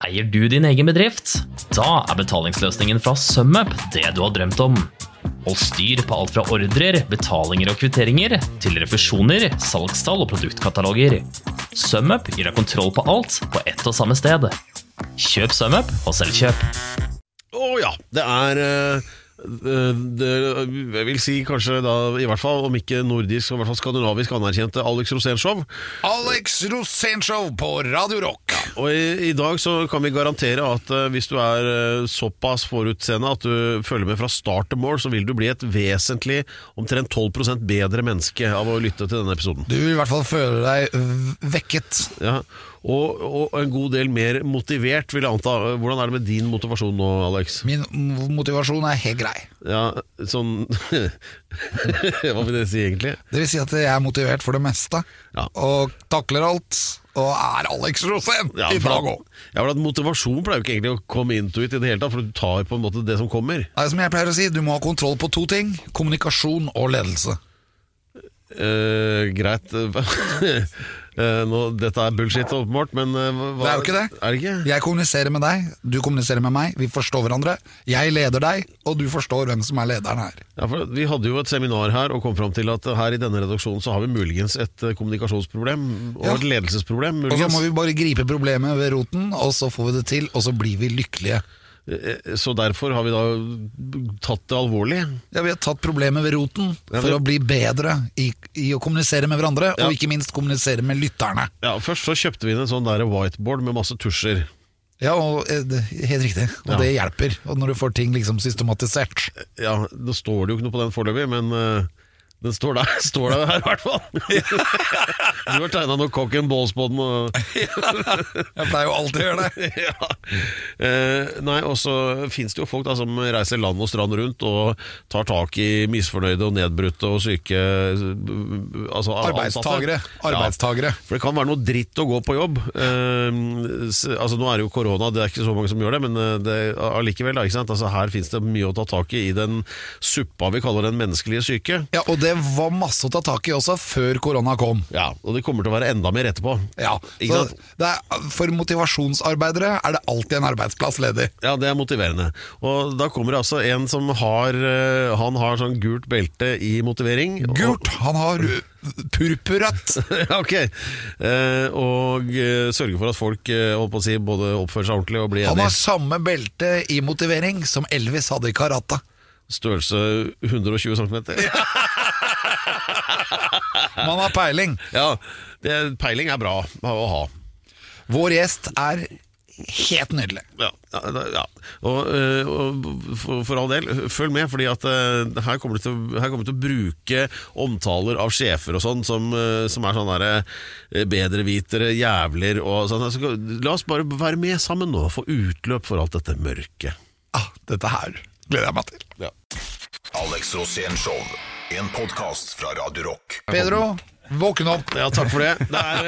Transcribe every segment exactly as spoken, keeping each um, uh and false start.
Eier du din egen bedrift? Da er betalingsløsningen fra SumUp det du har drømt om. Hold styr på alt fra ordrer, betalinger og kvitteringer, til refusjoner, salgstall og produktkataloger. SumUp gir deg kontroll på alt på ett og samme sted. Kjøp SumUp og selvkjøp. Å ja, det er... Uh... Det, jeg vil si kanskje da, i hvert fall om ikke nordisk, i hvert fall skandinavisk anerkjente Alex Rosénshow. Alex Rosénshow på Radio Rock. Og i, i dag så kan vi garantere at uh, hvis du er uh, såpass forutseende at du følger med fra start til mål, så vil du bli et vesentlig, omtrent tolv prosent bedre menneske av å lytte til denne episoden. Du vil i hvert fall føle deg vekket. Ja, og, og en god del mer motivert, vil jeg anta. Hvordan er det med din motivasjon nå, Alex? Min motivasjon er helt grei. Ja, sånn hva vil det si egentlig? Det vil si at jeg er motivert for det meste, ja. Og takler alt, og er Alex Rosén ja, i dag også. Ja, for at motivasjon pleier jo ikke egentlig å komme into it i det hele tatt, for du tar på en måte det som kommer. Nei, som jeg pleier å si, du må ha kontroll på to ting: kommunikasjon og ledelse. Uh, greit uh, nå, dette er bullshit åpenbart, men uh, hva, det er jo ikke det. Er det ikke? Jeg kommuniserer med deg, du kommuniserer med meg, vi forstår hverandre. Jeg leder deg, og du forstår hvem som er lederen her. Ja, for vi hadde jo et seminar her og kom fram til at her i denne redaksjonen så har vi muligens et uh, kommunikasjonsproblem og ja. Et ledelsesproblem muligens. Og så må vi bare gripe problemet ved roten, og så får vi det til, og så blir vi lykkelige. Så derfor har vi da tatt det alvorlig. Ja, vi har tatt problemet ved roten for ja, vi... å bli bedre i, i å kommunisere med hverandre, ja. Og ikke minst kommunisere med lytterne. Ja, først så kjøpte vi en sånn der whiteboard med masse tusjer. Ja, og helt riktig, og ja. Det hjelper, og når du får ting liksom systematisert. Ja, det står det jo ikke noe på den foreløpig, men uh, den står der, står der her i hvert fall. Du har tegnet noe cock and balls på den. Og... Jeg pleier jo alltid å gjøre det. Ja. Eh, nei, og så finnes det jo folk da, som reiser land og strand rundt og tar tak i misfornøyde og nedbrutte og syke altså, Arbeidstagere. Arbeidstagere. Ja, for det kan være noe dritt å gå på jobb. Eh, altså nå er det jo korona, det er ikke så mange som gjør det, men det er allikevel da, ikke sant? Altså, her finnes det mye å ta tak i i den suppa vi kaller den menneskelige syke. Ja, og det var masse å ta tak i også før korona kom. Ja, og det kommer til å være enda mer etterpå. Ja, så det er, for motivasjonsarbeidere er det alltid en arbeidsplass ledig. Ja, det er motiverende. Og da kommer det altså en som har han har sånn gult belte i motivering. Gult? Han har purpurrødt. Ok. Eh, og sørger for at folk holdt på å si, både oppfører seg ordentlig og blir enige. Han har samme belte i motivering som Elvis hadde i karate. Størrelse hundre og tjue centimeter. Man har peiling. Ja, det, peiling er bra å ha. Vår gjest er helt nydelig. Ja, ja. Og, og for, for all del, følg med, fordi at her kommer du til, her kommer du til å bruke omtaler av sjefer og sånn, som, som er sånn der bedrevitere, jævler og sånn. Så la oss bare være med sammen nå og få utløp for alt dette mørke. Ah, dette her gleder jeg meg til. Ja. Alex Rosénshow, en podcast fra Radio Rock. Pedro, våkne opp. Ja, takk for det. Det er,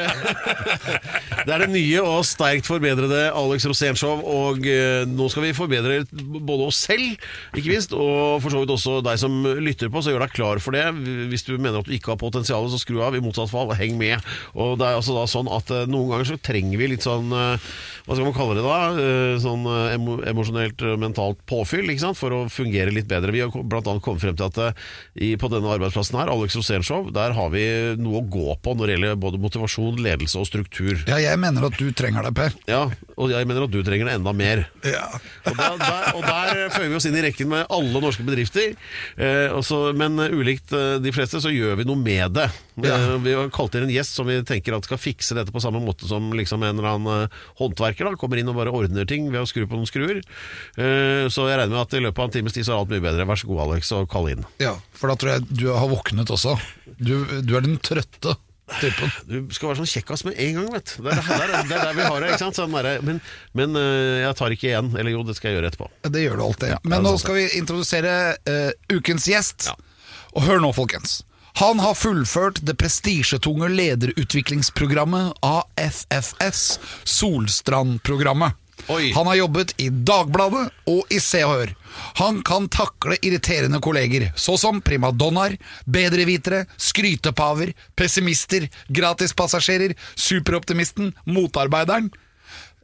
det er det nye og sterkt forbedrede Alex Rosénshow, og nå skal vi forbedre både oss selv, ikke minst, og for så vidt også deg som lytter på, så gjør deg klar for det. Hvis du mener at du ikke har potensial, så skru av, i motsatt fall, og heng med. Og det er altså da sånn at noen ganger så trenger vi litt sånn, hva skal man kalle det da, sånn emo, emosjonelt, mentalt påfyll, ikke sant, for å fungere litt bedre. Vi har blant annet kommet frem til at i, på denne arbeidsplassen her, Alex Rosénshow, der har vi noe å gå på når det gjelder både motivasjon, ledelse og struktur. Ja, jeg mener at du trenger det, Per. Ja, og jeg mener at du trenger det enda mer. Ja. Og, der, der, og der føyer vi oss inn i rekken med alle norske bedrifter, eh, også, men ulikt de fleste så gjør vi noe med det. Ja. Vi har kalt inn en gjest som vi tenker at skal fikse dette på samme måte som liksom en eller annen håndverker da, kommer inn og bare ordner ting ved å skru på noen skruer. Eh, så jeg regner med at i løpet av en times tid så er alt mye bedre. Vær så god, Alex, og kall inn. Ja, for da tror jeg du har våknet også. Du, du er den trøtte typen. Du skal være sånn kjekkas med en gang, vet du. Det er der, det er der vi har det, ikke sant? Sånn der, men, men jeg tar ikke igjen. Eller jo, det skal jeg gjøre etterpå. Det gjør du alltid. Ja, men nå skal vi introdusere uh, ukens gjest. Ja. Og hør nå, folkens. Han har fullført det prestisjetunge lederutviklingsprogrammet A F F S, Solstrand-programmet. Oi. Han har jobbet i Dagbladet og i Se og Hør. Han kan takle irriterende kolleger, så som primadonnaer, bedrevitere, skrytepaver, pessimister, gratispassasjerer, superoptimisten, motarbeideren.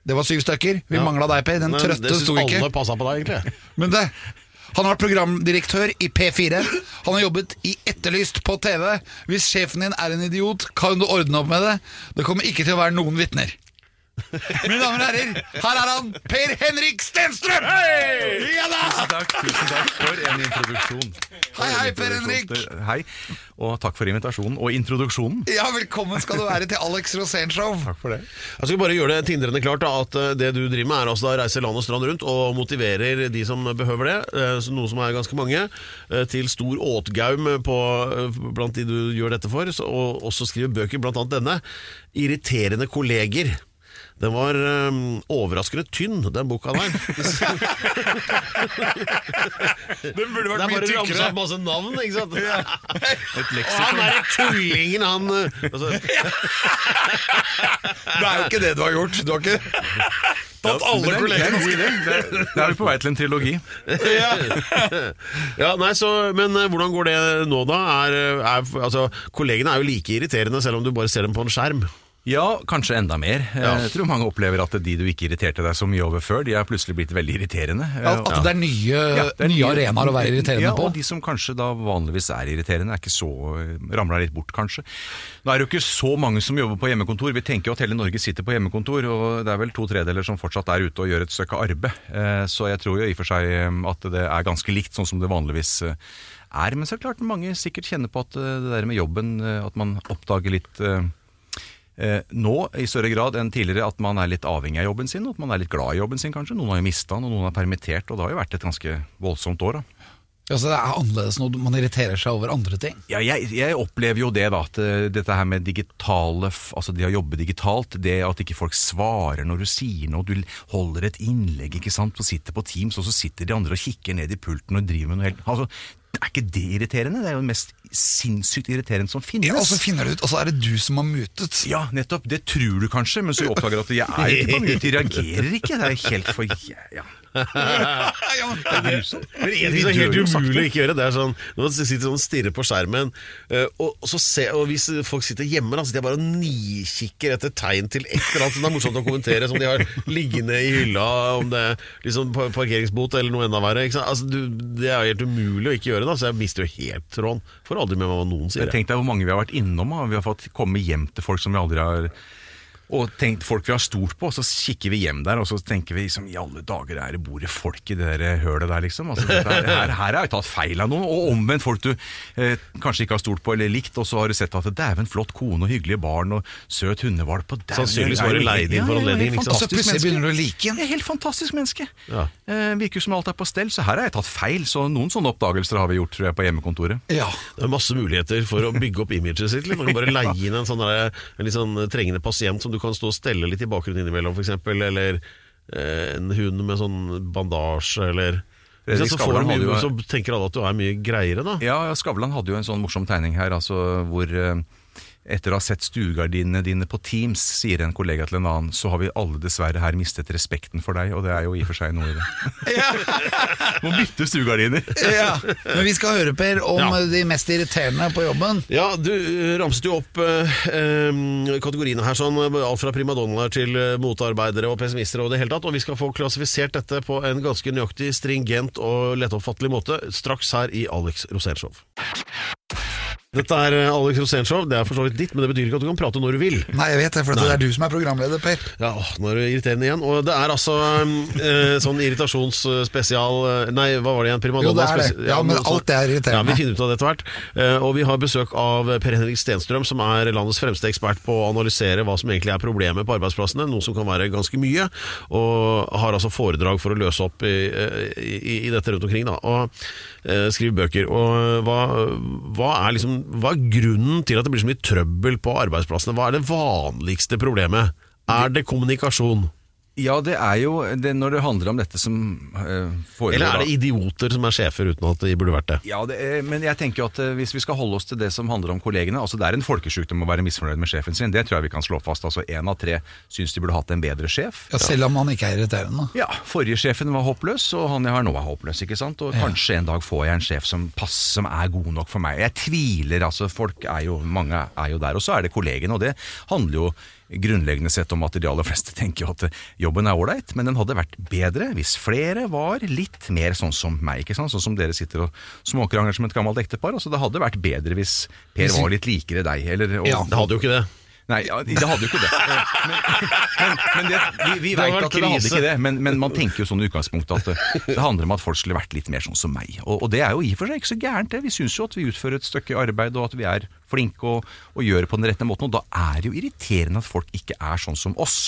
Det var syv stykker. Vi Ja. manglet deg, Per. Den Men trøtte det synes sto ikke. alle passet på deg, egentlig. Men det, han har vært programdirektør i P fire. Han har jobbet i Etterlyst på T V. Hvis sjefen din er en idiot, kan du ordne opp med det. Det kommer ikke til å være noen vitner. Mine damer og herrer, her er han, Per Henrik Stenstrøm! Hei! Ja da! Tusen takk, tusen takk for en introduksjon. Hei, hei, Per Henrik. Hei, og takk for invitasjonen og introduksjonen. Ja, velkommen skal du være til Alex Rosén Show. Takk for det. Jeg skal bare gjøre det tindrende klart da, at eh, det du driver med er altså da reise land og strand rundt og motiverer de som behøver det, eh, så noe som er ganske mange, eh, til stor åtgaum på, eh, blant de du gjør dette for, så, og også skriver bøker, blant annet denne, Irriterende kolleger. Den var um, overraskende tynn, den boka der. Den burde Det er vært mye bare ramset tykkere. opp masse navn, ikke sant? Et Og han leksikon. der tullingen, han uh, altså, Det er jo ikke det du har gjort. Du har ikke tatt alle Men det er- kollegene. det er ganske det. Det er- Da er vi på vei til en trilogi. Ja, nei, så, men uh, hvordan går det nå da? Er, er, altså, kollegene er jo like irriterende selv om du bare ser dem på en skjerm. Ja, kanskje enda mer. Ja. Jeg tror mange opplever at de du ikke irriterte deg så mye over før, de er plutselig blitt veldig irriterende. At, at det er nye, Ja, det er nye arenaer å være irriterende ja, på. og de som kanskje da vanligvis er irriterende, er ikke så ramler litt bort, kanskje. Nå er det jo ikke så mange som jobber på hjemmekontor. Vi tenker jo at hele Norge sitter på hjemmekontor, og det er vel to tredeler som fortsatt er ute og gjør et stykke arbeid. Eh, Så jeg tror jo i og for seg at det er ganske likt, sånn som det vanligvis eh, er. Men så er det klart mange sikkert kjenner på at eh, det der med jobben, eh, at man oppdager litt eh, Eh, nå i større grad enn tidligere at man er litt avhengig av jobben sin, og at man er litt glad i jobben sin kanskje. Noen har jo mistet den, og noen er permittert, og det har jo vært et ganske voldsomt år da. Ja, så det er annerledes når man irriterer seg over andre ting. Ja, jeg, jeg opplever jo det da, at uh, dette her med digitale, f- altså det å jobbe digitalt, det at ikke folk svarer når du sier noe, du holder et innlegg, ikke sant, og sitter på Teams, og så sitter de andre og kikker ned i pulten og driver med noe helt, altså, er ikke det irriterende? Det er jo det mest sinnssykt irriterende som finnes. Ja, og så finner du ut, og så er det du som har mutet. Ja, nettopp. Det tror du kanskje, men så oppdager du at jeg er ikke på mute, de reagerer ikke. Det er helt for... Ja. Men en ting som er helt umulig å ikke gjøre, det er sånn når man sitter sånn og stirrer på skjermen, eh, og, og, så se, og hvis folk sitter hjemme, da sitter jeg bare og nikikker etter tegn til et eller annet som det er morsomt å kommentere, som de har liggende i hylla, om det er liksom par- parkeringsbot eller noe enda verre, ikke sant? Altså, du, det er helt umulig å ikke gjøre da, så jeg mister jo helt tråden. Får aldri med meg hva noen sier. Jeg tenkte hvor mange vi har vært innom, og vi har fått komme hjem til folk som vi aldri har... Og tenkt folk vi har stort på, og så kikker vi hjem der, og så tenker vi liksom, i alle dager er det bor det folk i det der hølet der, liksom. Altså, dette her, her, her har jeg tatt feil av noen, og omvendt folk du eh, kanskje ikke har stort på eller likt, og så har du sett at det er en flott kone og hyggelige barn og søt hundevalp. Og der- Sannsynligvis er bare jo- leid inn Ja, for ja, ja, anledningen, helt ikke sant? Og så fantastisk plutselig menneske. begynner du å like Det den. er helt fantastisk menneske. Ja. Eh, virker som alt er på stell, så her har jeg tatt feil, så noen sånne oppdagelser har vi gjort, tror jeg, på hjemmekontoret. Ja. Det er masse muligheter for å bygge opp imaget sitt. Man kan bare leie inn en sånn der, en litt sånn trengende pasient som du kan stå og stelle litt i bakgrunnen innimellom, for eksempel, eller eh, en hund med sånn bandasje, eller Fredrik så, får Skavlan du mye, hadde jo- så tenker alle at du er mye greiere da. Ja, Skavlan hadde jo en sånn morsom tegning her, altså hvor eh, etter å ha sett stuegardinene dine på Teams, sier en kollega til en annen, så har vi alle dessverre her mistet respekten for deg, og det er jo i og for seg noe i det. Må bytte stuegardiner. Ja. Men vi skal høre, Per, om Ja. de mest irriterende på jobben. Ja, du eh, ramset jo opp eh, eh, kategoriene her, sånn, alt fra primadonnaer til eh, motarbeidere og pessimister og det hele tatt, og vi skal få klassifisert dette på en ganske nøyaktig, stringent og lettoppfattelig måte, straks her i Alex Rosén Show. Dette er eh, Alex Rosén Show, det er for så vidt ditt, men det betyr ikke at du kan prate når du vil. Nei, jeg vet det, for det er du som er programleder, Per. Ja, åh, nå er det irriterende igjen. Og det er altså eh, sånn irritasjonsspesial eh, Nei, hva var det igjen? Primadonna Jo, det er det. spesi- Ja, men noe sånt. alt det er irriterende. Ja, vi finner ut av det etter hvert. Eh, og vi har besøk av Per Henrik Stenstrøm, som er landets fremste ekspert på å analysere hva som egentlig er problemet på arbeidsplassene, noe som kan være ganske mye, og har altså foredrag for å løse opp i, i, i dette rundt omkring, da. Og eh, skriver bøker. Og hva, hva er liksom Hva er grunnen til at det blir så mye trøbbel på arbeidsplassene? Hva er det vanligste problemet? Er det kommunikasjon? Ja, det er jo det når det handler om dette som uh, foregår. Eller er da. det idioter som er sjefer uten at de burde vært det? Ja, det er, men jeg tenker jo at eh, hvis vi skal holde oss til det som handler om kollegene, altså det er en folkesykdom å være misfornøyd med sjefen sin, det tror jeg vi kan slå fast. Altså en av tre syns de burde hatt en bedre sjef. Ja, selv om han ikke er irriterende. Ja, forrige sjefen var håpløs, og han jeg har nå er håpløs, ikke sant? Og Ja. kanskje en dag får jeg en sjef som passer, som er god nok for meg. Jeg tviler, altså folk er jo, mange er jo der, og så er det kollegene, og det handler jo grunnleggende sett om at de aller fleste tenker jo at jobben er ordentlig, men den hadde vært bedre hvis flere var litt mer sånn som meg, ikke sant? Sånn som dere sitter og småkrangler som et gammelt ektepar. Altså, det hadde vært bedre hvis Per var litt likere deg. Eller, og, Ja, det hadde jo ikke det. Nei, ja, det hadde jo ikke det. Men, men, men det, vi, vi Det hadde vet vært at det hadde krise. ikke det, men, men man tenker jo sånn i utgangspunktet at det, det handler om at folk skulle vært litt mer sånn som meg. Og, og det er jo i og for seg ikke så gærent det. Vi synes jo at vi utfører et stykke arbeid, og at vi er flinke og, og gjør det på den rette måten, og da er det jo irriterende at folk ikke er sånn som oss.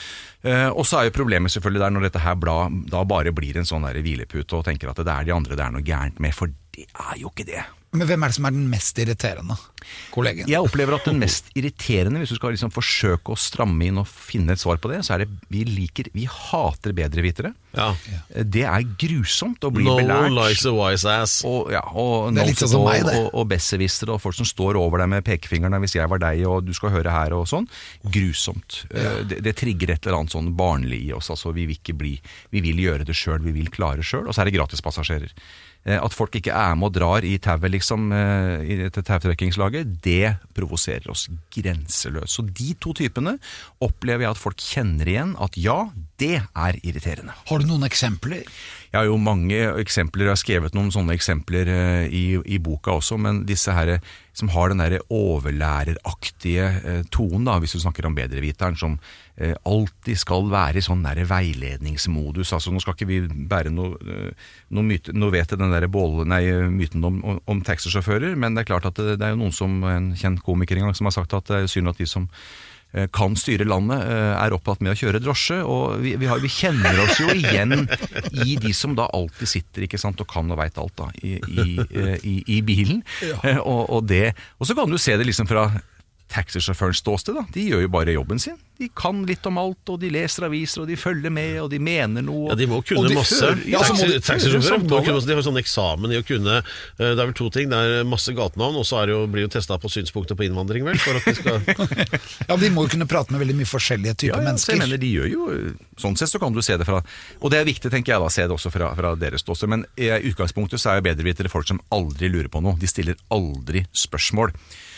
Uh, og så er jo problemet selvfølgelig der når dette her bla, da bare blir en sånn der hvilepute og tenker at det er de andre det er noe gærent med, for det er jo ikke det. Men hvem er det som er den mest irriterende kollegen? Jeg opplever at den mest irriterende, hvis du skal liksom forsøke å stramme inn og finne et svar på det, så er det vi liker, vi hater bedrevitere. Ja. Det er grusomt å bli No belært. one likes a wise ass. Og, ja, og, Det er litt sånn som og, meg, det. og, og besserwissere og folk som står over deg med pekefingeren hvis jeg var deg og du skal høre her og sånn. Grusomt. Eh, Det, det trigger et eller annet sånn barnlig i oss. Altså, vi vil ikke bli, vi vil gjøre det selv, vi vil klare selv. Og så er det gratispassasjerer. Eh, At folk ikke er med og drar i tauet liksom, eh, i dette tautrekkingslaget, det provoserer oss grenseløst. Så de to typene opplever jeg at folk kjenner igjen at ja, det er irriterende. Har du noen eksempler? Jeg har jo mange eksempler, jeg har skrevet noen sånne eksempler eh, i, i boka også, men disse her som har den der overlæreraktige eh, tonen, da, hvis du snakker om bedreviteren, som eh, alltid skal være i sånn der veiledningsmodus. Altså, nå skal ikke vi bære noe, eh, noe myte, nå vet jeg den der bål, nei, myten om, om, om taxisjåfører, men det er klart at det, det er jo noen som, en kjent komiker en gang, som har sagt at det er synd at de som kan styre landet, er opptatt med å kjøre drosje, og vi, vi, har, vi kjenner oss jo igjen i de som da alltid sitter, ikke sant, og kan og vet alt da, i, i, i, i bilen, ja. og, og, det, og så kan du se det liksom fra taxisjåførens ståsted da, de gjør jo bare jobben sin, de kan litt om alt, og de leser aviser, og de følger med, og de mener noe. Ja, de må kunne de masse. Fører, ja, Taxi, de taxisjåfører må kunne masse. De har sånn eksamen i å kunne, det er vel to ting, det er masse gatenavn, og så er det jo, blir jo testet på synspunkter på innvandring, vel, for at de skal... Ja, de må jo kunne prate med veldig mye forskjellige typer ja, ja, mennesker. Jeg mener, de gjør jo, sånn sett så kan du se det fra, og det er viktig, tenker jeg da, se det også fra, fra deres ståsted, men i utgangspunktet så er jo bedrevitere folk som aldri lurer på noe, de stiller aldri spørsmål.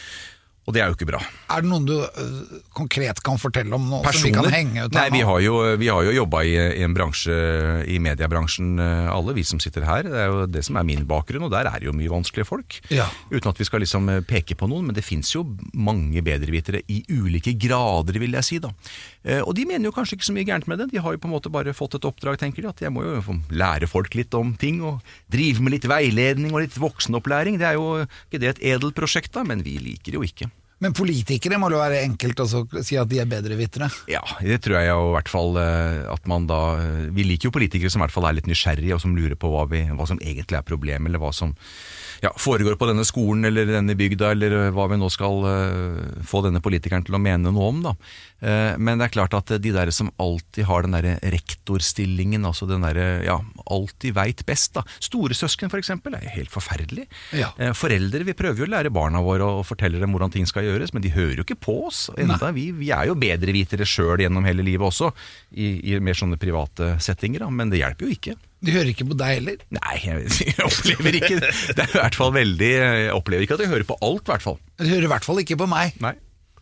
Og det er jo ikke bra. Er det noen du uh, konkret kan fortelle om nå, Personer? som vi kan henge ut av? Nei, vi har jo, vi har jo jobbet i, i en bransje, i mediebransjen, alle vi som sitter her. Det er jo det som er min bakgrunn, og der er det jo mye vanskelige folk. Ja. Uten at vi skal liksom peke på noen, men det finnes jo mange bedrevitere i ulike grader, vil jeg si da. Og de mener jo kanskje ikke så mye gærent med det. De har jo på en måte bare fått et oppdrag, tenker de, at jeg må jo lære folk litt om ting, og drive med litt veiledning og litt voksenopplæring. Det er jo ikke det et edelt prosjekt da, men vi liker jo ikke. Men politikere må det være enkelt å si at de er bedrevitere. Ja, det tror jeg jo i hvert fall at man da... Vi liker jo politikere som i hvert fall er litt nysgjerrige, og som lurer på hva, vi, hva som egentlig er problemet, eller hva som ja, foregår på denne skolen, eller denne bygda, eller hva vi nå skal uh, få denne politikeren til å mene noe om da. Uh, men det er klart at de der som alltid har den der rektorstillingen, altså den der, ja, alltid vet best da. Store søsken for eksempel er helt forferdelig. Ja. Uh, foreldre, vi prøver jo å lære barna våre og fortelle dem hvordan ting skal gjøres, men de hører jo ikke på oss. Enda, vi, vi er jo bedrevitere selv gjennom hele livet også, i, i mer sånne private settinger da, men det hjelper jo ikke. De hører ikke på deg heller? Nei, jeg, jeg opplever ikke det. Det er i hvert fall veldig, jeg opplever ikke at jeg hører på alt i hvert fall. De hører i hvert fall ikke på meg. Nei.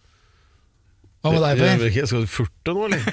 Hva med deg, Per? Skal du furte nå, eller?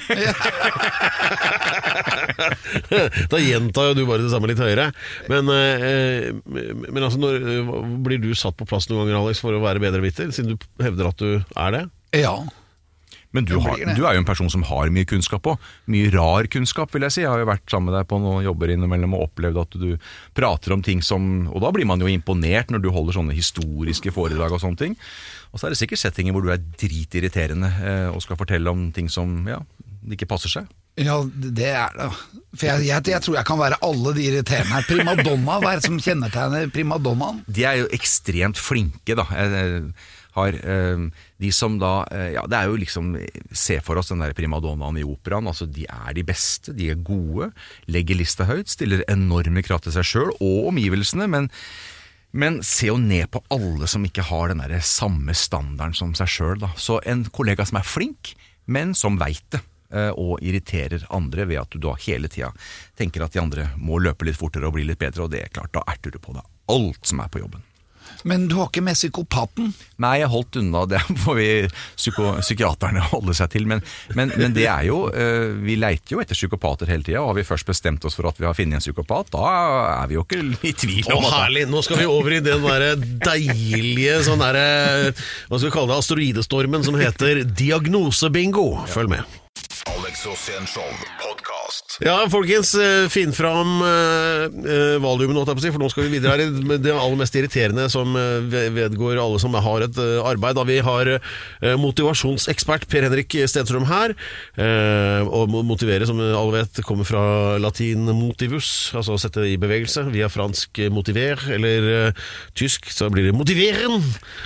Da gjentar jo du bare det samme litt høyere. Men, eh, men altså, når, blir du satt på plass noen ganger, Alex, for å være bedreviter, siden du hevder at du er det? Ja. Men du, har, du er jo en person som har mye kunnskap på, mye rar kunnskap vil jeg si. Jeg har jo vært sammen med deg på noen jobber innimellom og opplevd at du prater om ting som, og da blir man jo imponert når du holder sånne historiske foredrag og sånne ting. Og så er det sikkert settinger hvor du er dritirriterende eh, og skal fortelle om ting som, ja, ikke passer seg. Ja, det er det. For jeg, jeg, jeg tror jeg kan være alle de irriterende her. Primadonna, hva er det som kjennetegner primadonnaen? De er jo ekstremt flinke da. Jeg, har eh, de som da, eh, ja det er jo liksom, se for oss den der primadonnaen i operaen, altså de er de beste, de er gode, legger lista høyt, stiller enorme krav til seg selv og omgivelsene, men, men se jo ned på alle som ikke har den der samme standarden som seg selv da. Så en kollega som er flink, men som vet det, eh, og irriterer andre ved at du da hele tiden tenker at de andre må løpe litt fortere og bli litt bedre, og det er klart, da erter du på deg alt som er på jobben. Men du har ikke med psykopaten? Nei, jeg holdt unna, det får vi psyko, psykiaterne holde seg til, men, men, men det er jo, uh, vi leiter jo etter psykopater hele tiden, og har vi først bestemt oss for at vi har funnet en psykopat, da er vi jo ikke i tvil om. Å, herlig, nå skal vi over i den der deilige, sånn der, hva skal vi kalle det, asteroidestormen som heter Diagnosebingo. Følg med. Alex Rosén Show podcast. Ja, folkens, finn fram uh, valiumen, for nå skal vi videre her med det aller mest irriterende som vedgår alle som har et uh, arbeid. Da vi har uh, motivasjonsekspert Per Henrik Stenstrøm her, uh, og motivere, som alle vet, kommer fra latin motivus, altså sette i bevegelse, via fransk motiver, eller uh, tysk, så blir det motiveren.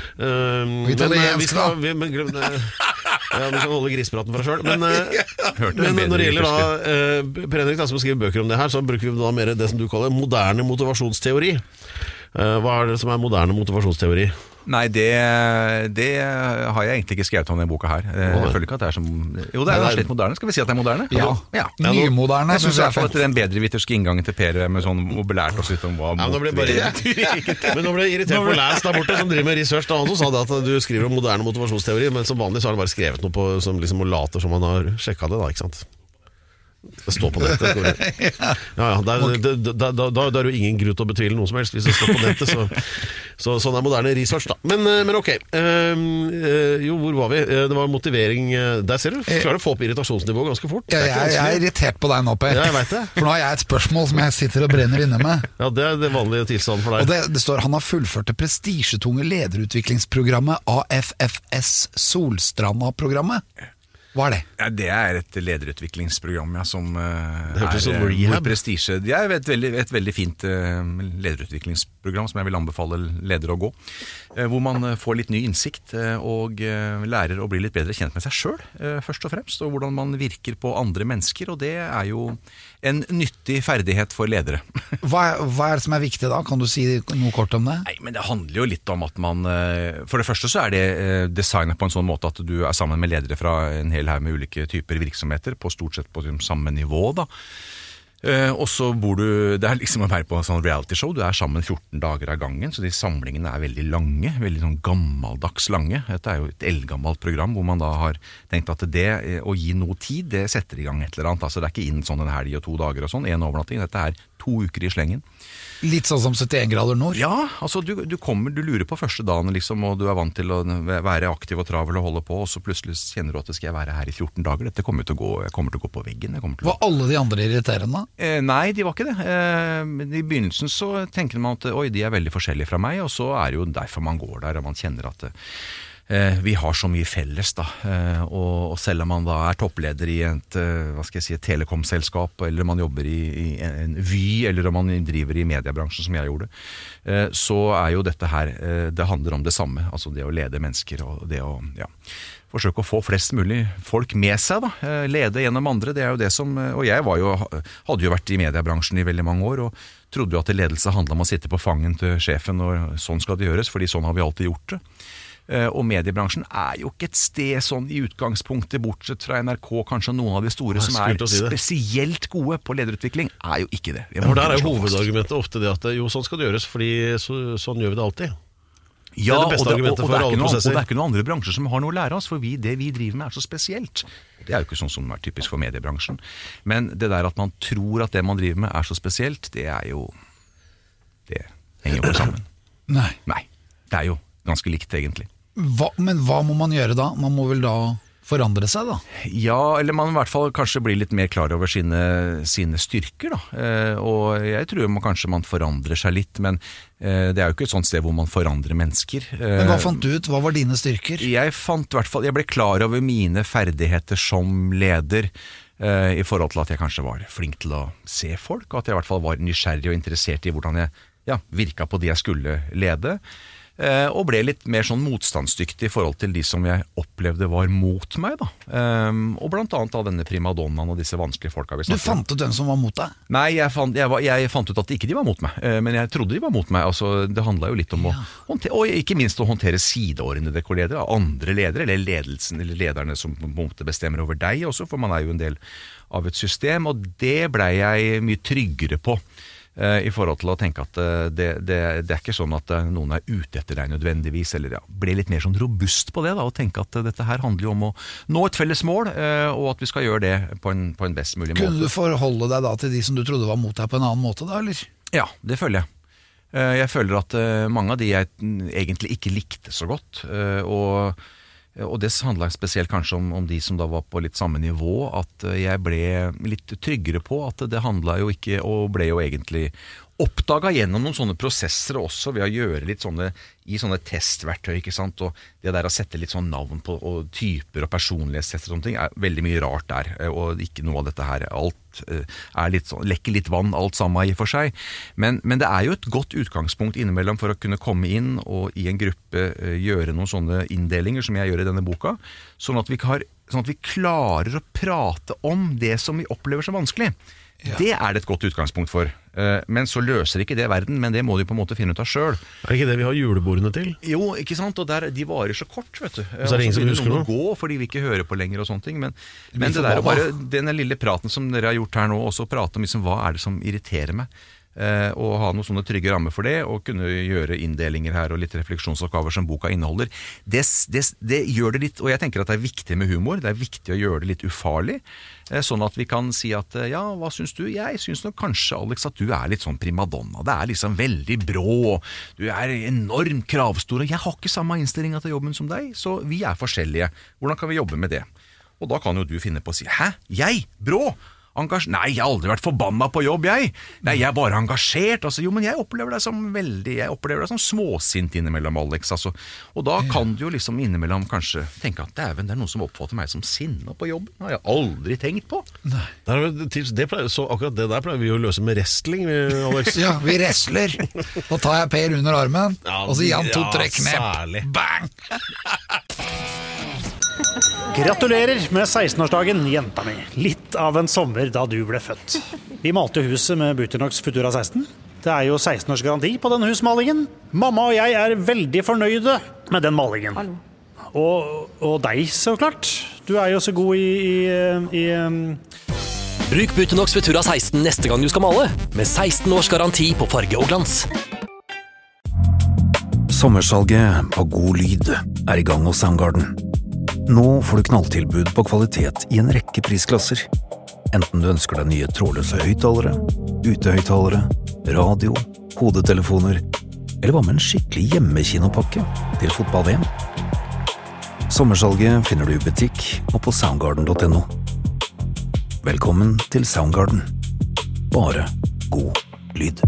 Uh, vi tar det engelsk da. Vi, men, glem, uh, ja, vi kan holde grispraten for oss selv, men... Uh, Men når det gjelder da uh, Per Henrik, da, som skriver bøker om det her, så bruker vi da mer det som du kaller moderne motivasjonsteori. uh, Hva er det som er moderne motivasjonsteori? Nei, det, det har jeg egentlig ikke skrevet om denne boka her. Jeg føler ikke at det er som... Jo, det er jo litt moderne. Skal vi si at det er moderne? Ja, ja. Nymoderne. Jeg synes i hvert fall at det er en bedre vittersk inngang til Per med sånn mobilært og sitt om hva... Ja, nå ble bare men nå ble jeg irritert på Lance der borte, som driver med research. Da han som sa det at du skriver om moderne motivasjonsteori, men som vanlig så har han bare skrevet noe på, som liksom later som han har sjekket det, da, ikke sant? Det står på nettet. Ja, ja, der, da, da, da, da er det jo ingen grunn til å betvile noe som helst hvis det står på nettet, så, så sånn er moderne research da. Men, men ok, uh, jo, hvor var vi? Det var motivering. Der ser du, klarer å få opp irritasjonsnivået ganske fort. Ja, jeg, jeg er irritert på deg nå, Per. Ja, jeg vet det. For nå har jeg et spørsmål som jeg sitter og brenner inne med. Ja, det er det vanlige tilstanden for deg. Og det, det står, han har fullført det prestisjetunge lederutviklingsprogrammet A F F S Solstranda-programmet. Hva er det? Ja, det er et lederutviklingsprogram, ja, som uh, det hørtes er som rehab. Prestisje. Det er et veldig, et veldig fint uh, lederutviklingsprogram som jeg vil anbefale ledere å gå. Uh, hvor man uh, får litt ny innsikt uh, og uh, lærer å bli litt bedre kjent med seg selv, uh, først og fremst, og hvordan man virker på andre mennesker, og det er jo en nyttig ferdighet for ledere. hva, er, hva er det som er viktig da? Kan du si noe kort om det? Nei, men det handler jo litt om at man, uh, for det første så er det uh, designet på en sånn måte at du er sammen med ledere fra en hel her med ulike typer virksomheter på stort sett på samme nivå da. Uh, og så bor du, det er liksom å være på en sånn reality show, du er sammen fjorten dager av gangen, så de samlingene er veldig lange, veldig sånn gammeldags lange. Dette er jo et eldgammelt program hvor man da har tenkt at det å gi noe tid, det setter i gang et eller annet, altså det er ikke inn sånn en helg og to dager og sånn, en overnatting, dette er to uker i slengen. Litt sånn som syttien grader nord? Ja, altså du, du kommer, du lurer på første dagen liksom, og du er vant til å være aktiv og travel og holde på, og så plutselig kjenner du at det skal jeg være her i fjorten dager, dette kommer til å gå, jeg kommer til å gå på veggen. Jeg til å... Var alle de andre irriterende? Eh, nei, de var ikke det. Eh, I begynnelsen så tenker man at oi, de er veldig forskjellige fra meg, og så er det jo derfor man går der, og man kjenner at eh, vi har så mye felles da, eh, og, og selv om man da er toppleder i et, eh, hva skal jeg si, et telekomselskap, eller man jobber i, i en Vy, eller om man driver i mediebransjen som jeg gjorde, eh, så er jo dette her, eh, det handler om det samme, altså det å lede mennesker, og det å, ja, forsøke å få flest mulig folk med seg da, eh, lede gjennom andre, det er jo det som, og jeg var jo, hadde jo vært i mediebransjen i veldig mange år, og trodde jo at ledelse handlet om å sitte på fangen til sjefen, og sånn skal det gjøres, fordi sånn har vi alltid gjort det. Og mediebransjen er jo ikke et sted sånn i utgangspunktet, bortsett fra N R K, kanskje noen av de store som er si spesielt gode på lederutvikling, er jo ikke det. For der er jo hovedargumentet ofte det at jo, sånn skal det gjøres, fordi så, sånn gjør vi det alltid. Ja, det er det beste og, det, og, argumentet og, for det alle noe, prosesser. Og det er ikke noen andre bransjer som har noe å lære oss, for vi, det vi driver med er så spesielt. Det er jo ikke sånn som er typisk for mediebransjen. Men det der at man tror at det man driver med er så spesielt, det er jo, det henger jo ikke sammen. Nei. Nei, det er jo ganske likt egentlig. Hva, men hva må man gjøre da? Man må vel da forandre seg da? Ja, eller man i hvert fall kanskje blir litt mer klar over sine, sine styrker da. Eh, og jeg tror man kanskje man forandrer seg litt, men eh, det er jo ikke et sånt sted hvor man forandrer mennesker. Eh, men hva fant du ut? Hva var dine styrker? Jeg fant i hvert fall, jeg ble klar over mine ferdigheter som leder, eh, i forhold til at jeg kanskje var flink til å se folk, og at jeg i hvert fall var nysgjerrig og interessert i hvordan jeg ja, virket på de jeg skulle lede. Og ble litt mer sånn motstandsdyktig i forhold til de som jeg opplevde var mot meg da. Og blant annet av denne primadonnaen og disse vanskelige folka vi snakker. Du fant ut hvem som var mot deg? Nei, jeg fant, jeg, var, jeg fant ut at ikke de var mot meg, men jeg trodde de var mot meg. Altså, det handlet jo litt om ja. å håndtere, og ikke minst å håndtere sideordnede kolleger, andre ledere, eller ledelsen, eller lederne som på en måte bestemmer over deg også, for man er jo en del av et system, og det ble jeg mye tryggere på. eh, i forhold til å tenke at eh, det, det, det er ikke sånn at eh, noen er ute etter deg nødvendigvis, eller ja, ble litt mer sånn robust på det da, og tenke at eh, dette her handler jo om å nå et felles mål, eh, og at vi skal gjøre det på en, på en best mulig måte. Kunne du forholde deg da til de som du trodde var mot deg på en annen måte da, eller? Ja, det føler jeg. Eh, jeg føler at eh, mange av de jeg egentlig ikke likte så godt, eh, og Og det handler spesielt kanskje om, om de som da var på litt samme nivå, at jeg ble litt tryggere på at det handlet jo ikke, og ble jo egentlig oppdaget gjennom noen sånne prosesser også, ved å gjøre litt sånne, i sånne testverktøy, ikke sant, og det der å sette litt sånn navn på og typer og personlighetstester og sånne ting, er veldig mye rart der, og ikke noe av dette her, alt er litt sånn, lekker litt vann, alt sammen i for seg, men, men det er jo et godt utgangspunkt innimellom for å kunne komme inn og i en gruppe gjøre noen sånne inndelinger som jeg gjør i denne boka, sånn at vi, har, sånn at vi klarer å prate om det som vi opplever som vanskelig. Ja. Det er det et godt utgangspunkt for, men så løser ikke det verden, men det må de på en måte finne ut av selv. Er det ikke det vi har julebordene til? Jo, ikke sant, og der, de varer så kort, vet du. Og så er det ingen som husker noe. Gå, fordi vi ikke hører på lenger og sånne ting, men, men det der, bare denne lille praten som dere har gjort her nå, også prate om liksom, hva er det som irriterer meg, eh, og ha noen sånne trygge rammer for det, og kunne gjøre inndelinger her, og litt refleksjonsoppgaver som boka inneholder, det, det, det gjør det litt, og jeg tenker at det er viktig med humor, det er viktig å gjøre det litt ufarlig, sånn at vi kan si at, ja, hva syns du? Jeg syns nok kanskje, Alex, at du er litt sånn primadonna. Det er liksom veldig brå, du er enormt kravstor, og jeg har ikke samme innstillinga til jobben som deg, så vi er forskjellige. Hvordan kan vi jobbe med det? Og da kan jo du finne på å si, hæ? Jeg? Brå? Engasj- Nei, jeg har aldri vært forbanna på jobb, jeg. Nei, jeg er bare engasjert. Altså, jo, men jeg opplever deg som veldig, jeg opplever deg som småsint innimellom, Alex. Altså. Og da kan du jo liksom innimellom kanskje tenke at dæven, det er noen som oppfatter meg som sinne på jobb. Det har jeg aldri tenkt på. Nei. Det er et tips. Det pleier, så akkurat det der pleier vi å løse med wrestling, Alex. Ja, vi wrestler. Da tar jeg Per under armen, Ja, og så gir han to ja, trekk ned. særlig. Bang! Gratulerer med seksten-årsdagen, jenta mi. Litt av en sommer da du ble født. Vi malte huset med Buternox Futura seksten. Det er jo seksten års garanti på denne husmalingen. Mamma og jeg er veldig fornøyde med den malingen. Og, og deg, så klart. Du er jo så god i... i, i um... Bruk Buternox Futura seksten neste gang du skal male, med seksten års garanti på farge og glans. Sommersalget av god lyd er i gang hos Soundgarden. Nå får du knalltilbud på kvalitet i en rekke prisklasser. Enten du ønsker deg nye trådløse høyttalere, utehøyttalere, radio, hodetelefoner, eller hva med en skikkelig hjemmekinopakke til fotball-V M. Sommersalget finner du i butikk og på soundgarden punktum no. Velkommen til Soundgarden. Bare god lyd.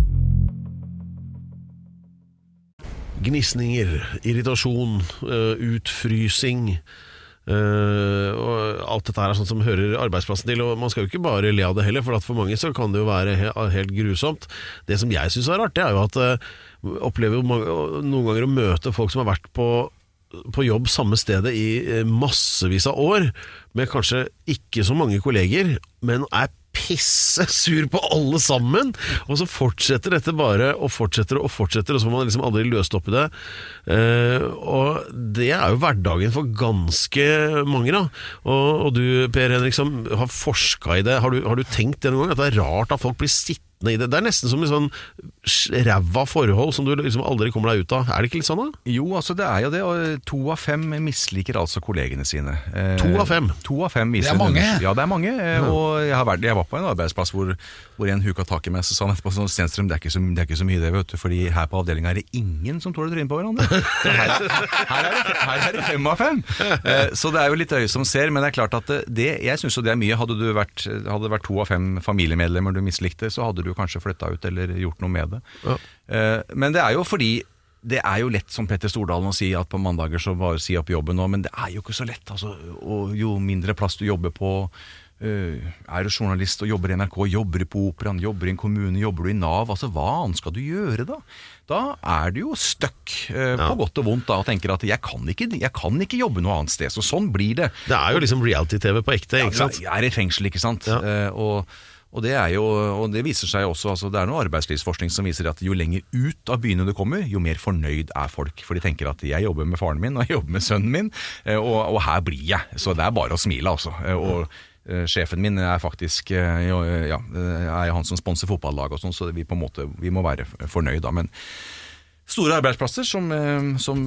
Gnisninger, irritasjon, utfrysing, Uh, og alt dette her er sånt som hører arbeidsplassen til, og man skal jo ikke bare le av det heller, for at for mange så kan det jo være he helt grusomt. Det som jeg synes er rart, det er jo at uh, opplever mange, noen ganger å møte folk som har vært på på jobb samme stedet i massevis av år, med kanskje ikke så mange kolleger, men er pisse sur på alle sammen, og så fortsetter dette bare og fortsetter og fortsetter, og så får man liksom aldri løst opp i det. Uh, og det er jo hverdagen for ganske mange da. Og, og du, Per Henrik, som har forsket i det, har du, har du tenkt det noen gang, at det er rart at folk blir sittende i det? Det er nesten som en sånn ræva forhold som du liksom aldri kommer deg ut av. Er det ikke litt sånn da? Jo, altså det er jo det, og to av fem misliker altså kollegene sine. Eh, To av fem? To av fem Det er mange. Ja, det er mange, eh, og jeg, har vært, jeg var på en arbeidsplass hvor, hvor en huka tak i meg, så sa han etterpå sånn, Stenstrøm, det er ikke så, det er ikke så mye det, vet du, fordi her på avdelingen er det ingen som tåler trynet på hverandre. Så her, her, er det, her er det fem av fem. Eh, så det er jo litt øye som ser, men det er klart at det, jeg synes jo det er mye. Hadde du vært, hadde det vært to av fem familiemedlemmer du mislikte, så hadde du kanskje flyttet ut eller gjort noe med det. Ja. Eh, men det er jo fordi det er jo lett som Petter Stordalen å si at på mandager så bare si opp jobben nå, men det er jo ikke så lett, altså, og jo mindre plass du jobber på, uh, er du journalist og jobber i N R K, jobber på Operaen, jobber i en kommune, jobber du i Nav, altså hva annet skal du gjøre da? Da er du jo støkk uh, ja. på godt og vondt da, og tenker at jeg kan, ikke, jeg kan ikke jobbe noe annet sted, så sånn blir det. Det er jo liksom reality-T V på ekte, ikke sant? Ja, jeg er i fengsel, ikke sant? Ja. Uh, og Og det, er jo, og det viser seg også, altså det er noe arbeidslivsforskning som viser at jo lenger ut av byene du kommer, jo mer fornøyd er folk. For de tenker at jeg jobber med faren min, og jeg jobber med sønnen min, og, og her blir jeg. Så det er bare å smile, altså. Og uh, sjefen min er faktisk uh, ja, er han som sponser fotballag og sånn, så vi på en måte vi må være fornøyd da, men store arbeidsplasser som, som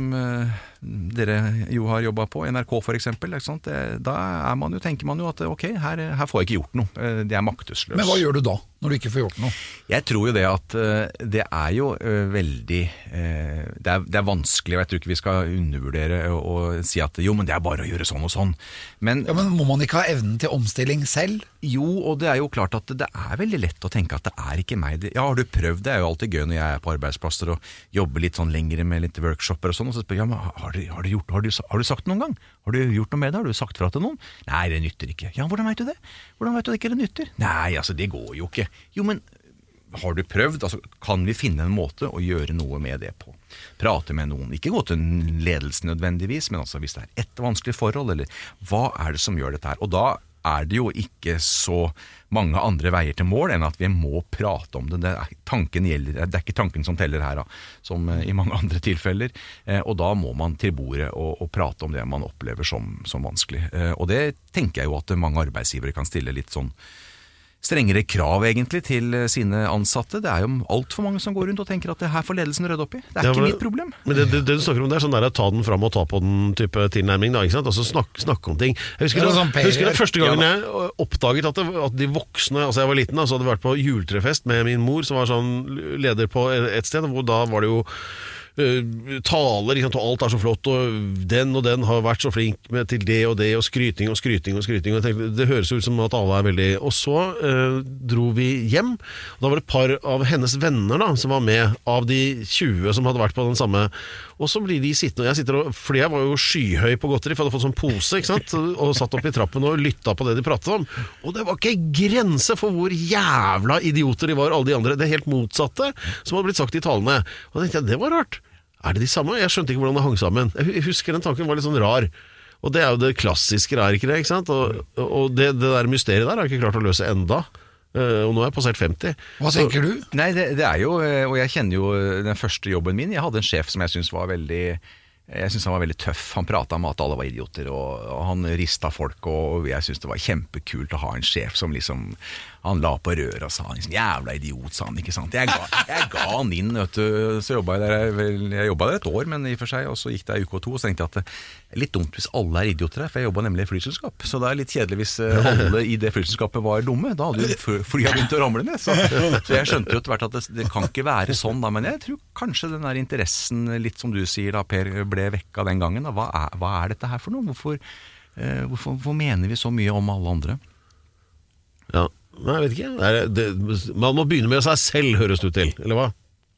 dere jo har jobbet på, N R K for eksempel, ikke sant? Da er man jo, tenker man jo at ok, her, her får jeg ikke gjort noe, det er maktesløs. Men hva gjør du da, når du ikke får gjort noe? Jeg tror jo det at det er jo veldig, det er, det er vanskelig, og jeg tror ikke vi skal undervurdere og si at jo, men det er bare å gjøre sånn og sånn. Men, ja, men må man ikke ha evnen til omstilling selv? Jo, og det er jo klart at det er veldig lett å tenke at det er ikke meg. Ja, har du prøvd? Det er jo alltid gøy når jeg er på arbeidsplasser og jobber litt sånn lengre med litt workshoper og sånn, og så spør jeg, ja, men har du, har, du gjort, har, du, har du sagt noen gang? Har du gjort noe med det? Har du sagt fra til noen? Nei, det nytter ikke. Ja, hvordan vet du det? Hvordan vet du ikke det nytter? Nei, altså, det går jo ikke. Jo, men har du prøvd? Altså, kan vi finne en måte å gjøre noe med det på? Prate med noen. Ikke gå til ledelsen nødvendigvis, men altså, hvis det er et vanskelig forhold, eller hva er det som gjør dette her? Og da er det jo ikke så mange andre veier til mål enn at vi må prate om det. Det er, tanken gjelder, det er ikke tanken som teller her, da, som i mange andre tilfeller. Eh, og da må man til bordet og, og prate om det man opplever som, som vanskelig. Eh, og det tenker jeg jo at mange arbeidsgivere kan stille litt sånn strengere krav egentlig til sine ansatte. Det er jo alt for mange som går rundt og tenker at det her får ledelsen rydde opp i. Det er ja, ikke men, mitt problem. Men det, det, det du snakker om det er sånn der ta den fram og ta på den type tilnærming da, ikke sant? Altså snakke snakk om ting. Jeg husker, det, sånn jeg husker det første gangen jeg oppdaget at, det, at de voksne, altså jeg var liten da, så hadde jeg vært på juletrefest med min mor som var sånn leder på et sted, hvor da var det jo Uh, taler, ikke sant, og alt er så flott og den og den har vært så flink med til det og det og skryting og skryting og skryting og jeg tenkte, det høres ut som at alle er veldig og så uh, dro vi hjem og da var det et par av hennes venner da, som var med av de tjue som hadde vært på den samme og så blir de sittende og jeg sitter og, fordi jeg var jo skyhøy på godteri for jeg hadde fått sånn pose ikke sant, og satt opp i trappen og lyttet på det de pratet om og det var ikke grense for hvor jævla idioter de var alle de andre, det helt motsatte som hadde blitt sagt i talene og da tenkte jeg, det var rart. Er det de samme? Jeg skjønte ikke hvordan det hang sammen. Jeg husker den tanken var litt sånn rar. Og det er jo det klassiske, er ikke det? Ikke sant? Og, og det, det der mysteriet der har jeg ikke klart å løse enda. Uh, og nå er jeg passert femti. Hva tenker du? Nei, det, det er jo, og jeg kjenner jo den første jobben min. Jeg hadde en sjef som jeg synes var veldig... Jeg synes han var veldig tøff. Han pratet om at alle var idioter, og, og han ristet folk, og jeg synes det var kjempekult å ha en sjef som liksom, han la på røret og sa, liksom, jævla idiot, sa han, ikke sant? Jeg ga, jeg ga han inn, vet du, så jobbet jeg der, jeg jobbet der et år, men i og for seg, og så gikk det en uke og to, og så tenkte jeg at det er litt dumt hvis alle er idioter her, for jeg jobbet nemlig i flyselskap, så det er litt kjedelig hvis alle i det flyselskapet var dumme, da hadde jo flyet begynt å ramle ned, så, så jeg skjønte jo etter hvert at det, det kan ikke være sånn, da, men jeg tror kanskje den der interessen, litt som du sier da, Per, ble vekka den gangen. Hva er, hva er dette her for noe? Hvorfor, eh, hvorfor, hvorfor mener vi så mye om alle andre? Ja, jeg vet ikke. Det er, det, man må begynne med seg selv, høres det ut til, eller hva?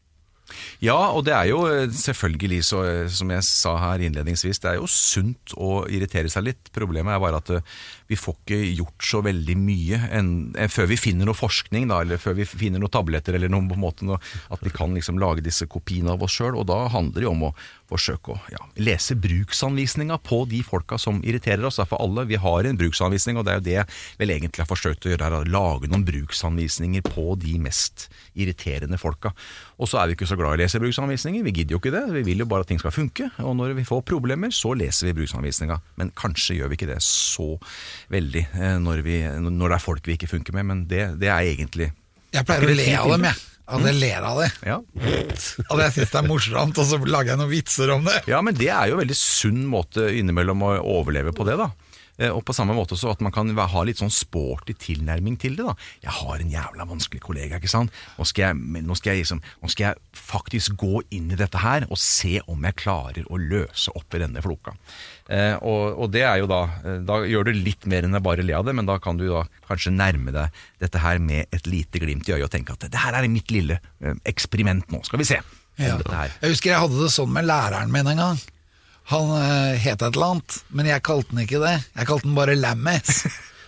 Ja, og det er jo selvfølgelig, så, som jeg sa her innledningsvis, det er jo sunt å irritere seg litt. Problemet er bare at vi får ikke gjort så veldig mye en, en, før vi finner noe forskning, da, eller før vi finner noen tabletter, eller noen på en måte, noe, at vi kan liksom lage disse kopiene av oss selv, og da handler det om å forsøke å ja, lese bruksanvisninga på de folka som irriterer oss. For alle, vi har en bruksanvisning, og det er jo det jeg vel egentlig har forsøkt å gjøre her, å lage noen bruksanvisninger på de mest irriterende folka. Og så er vi ikke så glad i å lese bruksanvisninger, vi gidder jo ikke det, vi vil jo bare at ting skal funke, og når vi får problemer, så leser vi bruksanvisninga. Men kanskje gjør vi ikke det så veldig når, vi, når det er folk vi ikke funker med, men det, det er egentlig... Jeg pleier å le av dem, jeg. At jeg ler av det. Ja. At jeg synes det er morsomt, og så lager jeg noen vitser om det. Ja, men det er jo en veldig sunn måte innimellom å overleve på det, da. Og på samme måte så at man kan ha litt sånn sporty tilnærming til det da. Jeg har en jævla vanskelig kollega, ikke sant? Nå skal jeg, nå skal jeg, liksom, nå skal jeg faktisk gå inn i dette her og se om jeg klarer å løse opp i denne floka. Eh, og, og det er jo da, da gjør du litt mer enn å bare le av det, men da kan du da kanskje nærme deg dette her med et lite glimt i øyet og tenke at det her er mitt lille eksperiment nå, skal vi se. Ja. Jeg husker jeg hadde det sånn med læreren min en gang. Han uh, het et eller annet, men jeg kalte den ikke det. Jeg kalte den bare Lammes.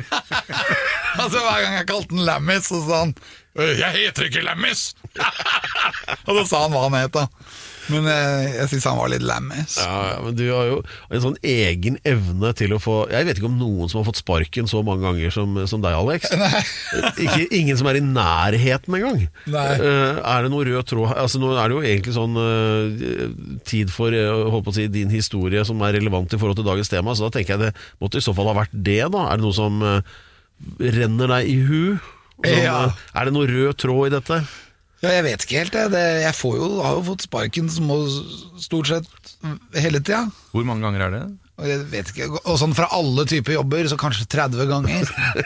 Altså hver gang jeg kalte den Lammes, så sa han jeg heter ikke Lammes. Og så sa han hva han het da. Men jeg, jeg synes han var litt Lammes. Ja, men du har jo en sånn egen evne til å få... Jeg vet ikke om noen som har fått sparken så mange ganger som, som deg, Alex. Nei. Ikke, ingen som er i nærheten en gang. Nei. Uh, er det noe rød tråd? Altså, nå er det jo egentlig sånn uh, tid for uh, håper å si, din historie som er relevant i forhold til dagens tema, så da tenker jeg det måtte i så fall ha vært det da. Er det noe som... Uh, renner deg i hu? Sånn, Ja. Er det noe rød tråd i dette? Ja, jeg vet ikke helt det. det jeg får jo, har jo fått sparken som må stort sett hele tida. Hvor mange ganger er det? Og jeg vet ikke, og sånn fra alle typer jobber, så kanskje tretti ganger.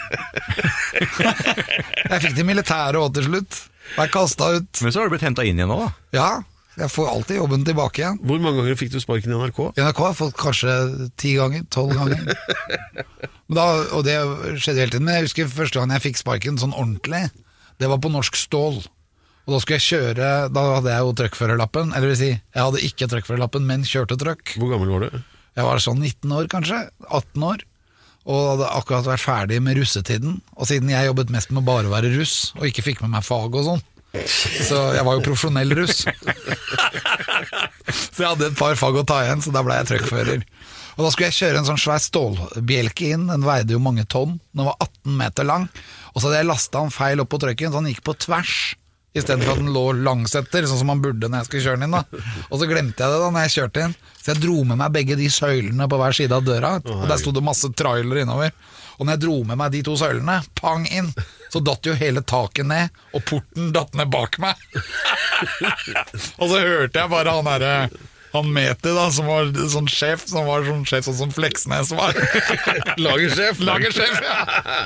Jeg fikk det militære også til slutt. Jeg kastet ut. Men så har du blitt hentet inn igjen nå da. Ja, jeg får alltid jobben tilbake igjen. Hvor mange ganger fikk du sparken i N R K? I N R K har jeg fått kanskje ti ganger, tolv ganger. Men da, og det skjedde hele tiden. Men jeg husker første gang jeg fikk sparken sånn ordentlig, det var på Norsk Stål. Og da skulle jeg kjøre, da hadde jeg jo trøkkførerlappen, eller vil si, jeg hadde ikke trøkkførerlappen, men kjørte trøkk. Hvor gammel var du? Jeg var sånn nitten år kanskje, atten år, og hadde akkurat vært ferdig med russetiden. Og siden jeg jobbet mest med bare å være russ, og ikke fikk med meg fag og sånn, så jeg var jo profesjonell russ. Så jeg hadde et par fag å ta igjen, så da ble jeg trøkkfører. Og da skulle jeg kjøre en sånn svær stålbjelke inn, den veide jo mange tonn, den var atten meter lang, og så hadde jeg lastet den feil opp på trøkken, så den gikk på tvers, i stedet for at den lå langsetter, sånn som man burde når jeg skulle kjøre den inn da. Og så glemte jeg det da når jeg kjørte inn, så jeg dro med meg begge de søylene på hver side av døra, og der stod det masse trailer innover. Og når jeg dro med meg de to søylene, pang inn, så datt jo hele taket ned, og porten datt ned bak meg. Og så hørte jeg bare han der, han Meti da, som var sånn sjef, som var sånn sjef sånn som Fleksnes var. Lagersjef. Lagersjef, ja.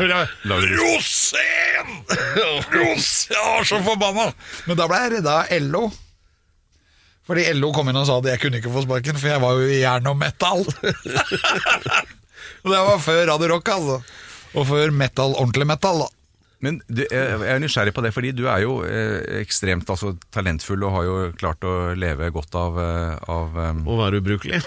Rosen! Ros! Jeg var så forbanna. Men da ble jeg redda av L O. Fordi L O kom inn og sa at jeg kunne ikke få sparken, for jeg var jo i jern og metal. Og det var før Radio Rock, altså. Og før metal, ordentlig metal da. Men du, jeg er nysgjerrig på det, fordi du er jo eh, ekstremt altså, talentfull og har jo klart å leve godt av, av um... Å være ubrukelig.